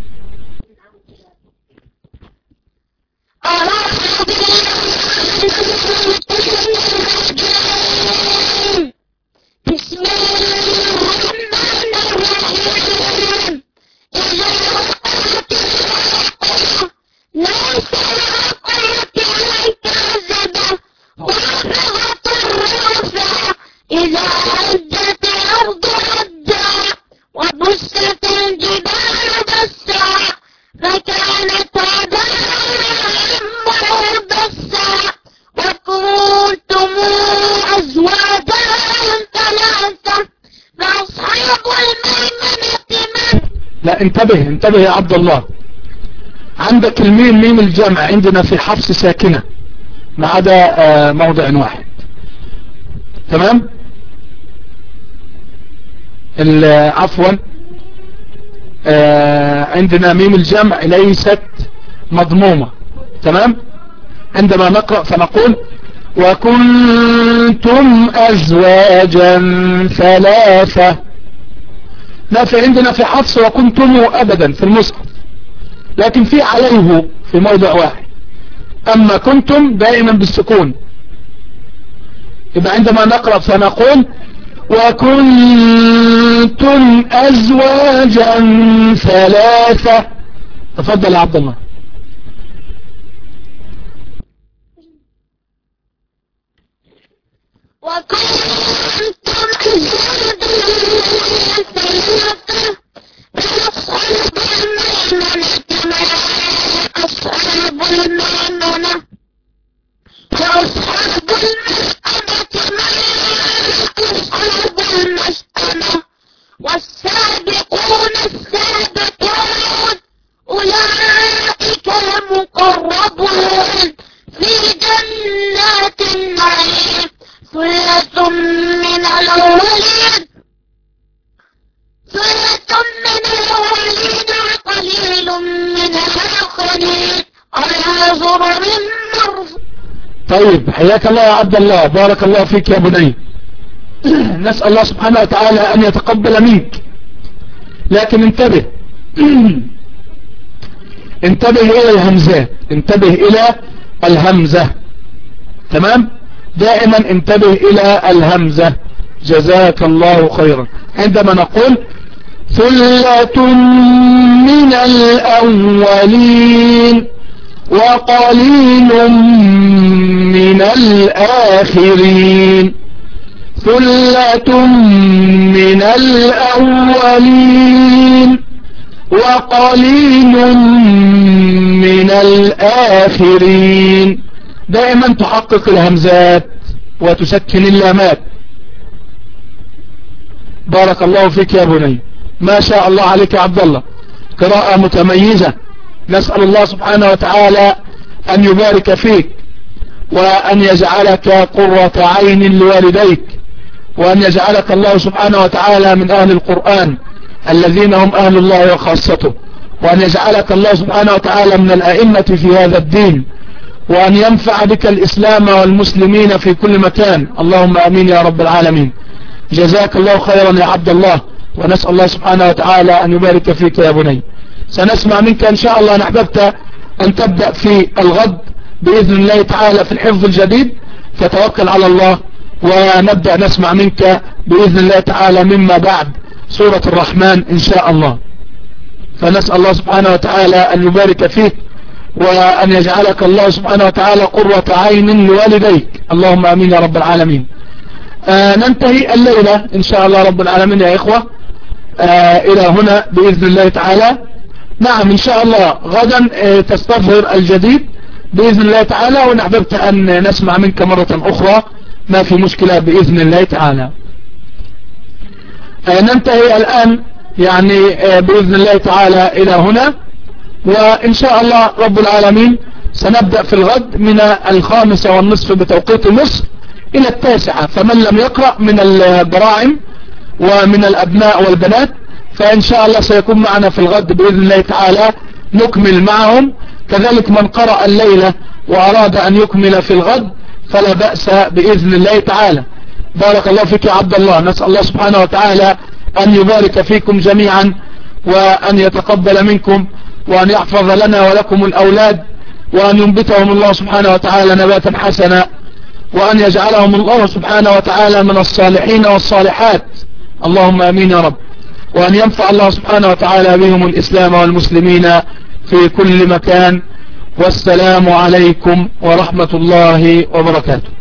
بسم الله الرحمن الرحيم. إذا وقعت الواقعة ليس لوقعتها كاذبة ورفعت الرافعة إذا رجت الأرض رجا وبست الجبال بسا فكانت هباء منبثا وكنتم أزواجا ثلاثة فأصحاب الميمنة لا انتبه يا عبد الله، عندك الميم ميم الجمع عندنا في حفص ساكنة ما عدا موضع واحد، تمام؟ عفوا عندنا ميم الجمع ليست مضمومة، تمام؟ عندما نقرأ فنقول وكنتم أزواجا ثلاثة، لا في عندنا في حفص وكنتم أبدا في المصحف، لكن في عليه في موضع واحد، أما كنتم دائما بالسكون. يبقى عندما نقرأ فنقول وكنتم أزواجا ثلاثة. تفضل يا عبد الله. وكنتم أزواجا ثلاثة فأصحاب الميمنة ما أصحاب الميمنة فأصحاب المشأمة ما أصحاب المشأمة والسابقون السابقون أولئك المقربون في جنات النعيم ثلة من الأولين وقليل من الآخرين على زرر مرفوع. طيب حياك الله يا عبد الله، بارك الله فيك يا بني. نسأل الله سبحانه وتعالى أن يتقبل منك، لكن انتبه انتبه إلى الهمزات، انتبه إلى الهمزة، تمام؟ دائما انتبه إلى الهمزة، جزاك الله خيرا. عندما نقول ثلة من الأولين وقليل من الآخرين، ثلة من الأولين وقليل من الآخرين. دائما تحقق الهمزات وتسكن اللامات. بارك الله فيك يا بني، ما شاء الله عليك يا عبد الله، قراءة متميزة. نسأل الله سبحانه وتعالى أن يبارك فيك وأن يجعلك قرة عين لوالديك، وأن يجعلك الله سبحانه وتعالى من أهل القرآن الذين هم أهل الله وخاصته، وأن يجعلك الله سبحانه وتعالى من الأئمة في هذا الدين، وأن ينفع بك الإسلام والمسلمين في كل مكان، اللهم أمين يا رب العالمين. جزاك الله خيرا يا عبد الله، ونسأل الله سبحانه وتعالى أن يبارك فيك يا بني. سنسمع منك إن شاء الله، نحببت أن تبدأ في الغد بإذن الله تعالى في الحفظ الجديد، فتوكل على الله ونبدأ نسمع منك بإذن الله تعالى مما بعد سورة الرحمن إن شاء الله. فنسأل الله سبحانه وتعالى أن يبارك فيك وأن يجعلك الله سبحانه وتعالى قرة عين لوالديك، اللهم أمين يا رب العالمين. ننتهي الليلة إن شاء الله رب العالمين يا إخوة إلى هنا بإذن الله تعالى. نعم إن شاء الله غدا تستظهر الجديد بإذن الله تعالى، ونحببت أن نسمع منك مرة أخرى، ما في مشكلة بإذن الله تعالى. ننتهي الآن يعني بإذن الله تعالى إلى هنا، وإن شاء الله رب العالمين سنبدأ في الغد من 5:30 بتوقيت مصر إلى 9، فمن لم يقرأ من البراعم ومن الأبناء والبنات فإن شاء الله سيكون معنا في الغد بإذن الله تعالى نكمل معهم. كذلك من قرأ الليلة وأراد أن يكمل في الغد فلا بأس بإذن الله تعالى. بارك الله فيك يا عبد الله، نسأل الله سبحانه وتعالى أن يبارك فيكم جميعا وأن يتقبل منكم وأن يحفظ لنا ولكم الأولاد وأن ينبتهم الله سبحانه وتعالى نباتا حسنا وأن يجعلهم الله سبحانه وتعالى من الصالحين والصالحات، اللهم آمين يا رب، وأن ينفع الله سبحانه وتعالى بهم الإسلام والمسلمين في كل مكان. والسلام عليكم ورحمة الله وبركاته.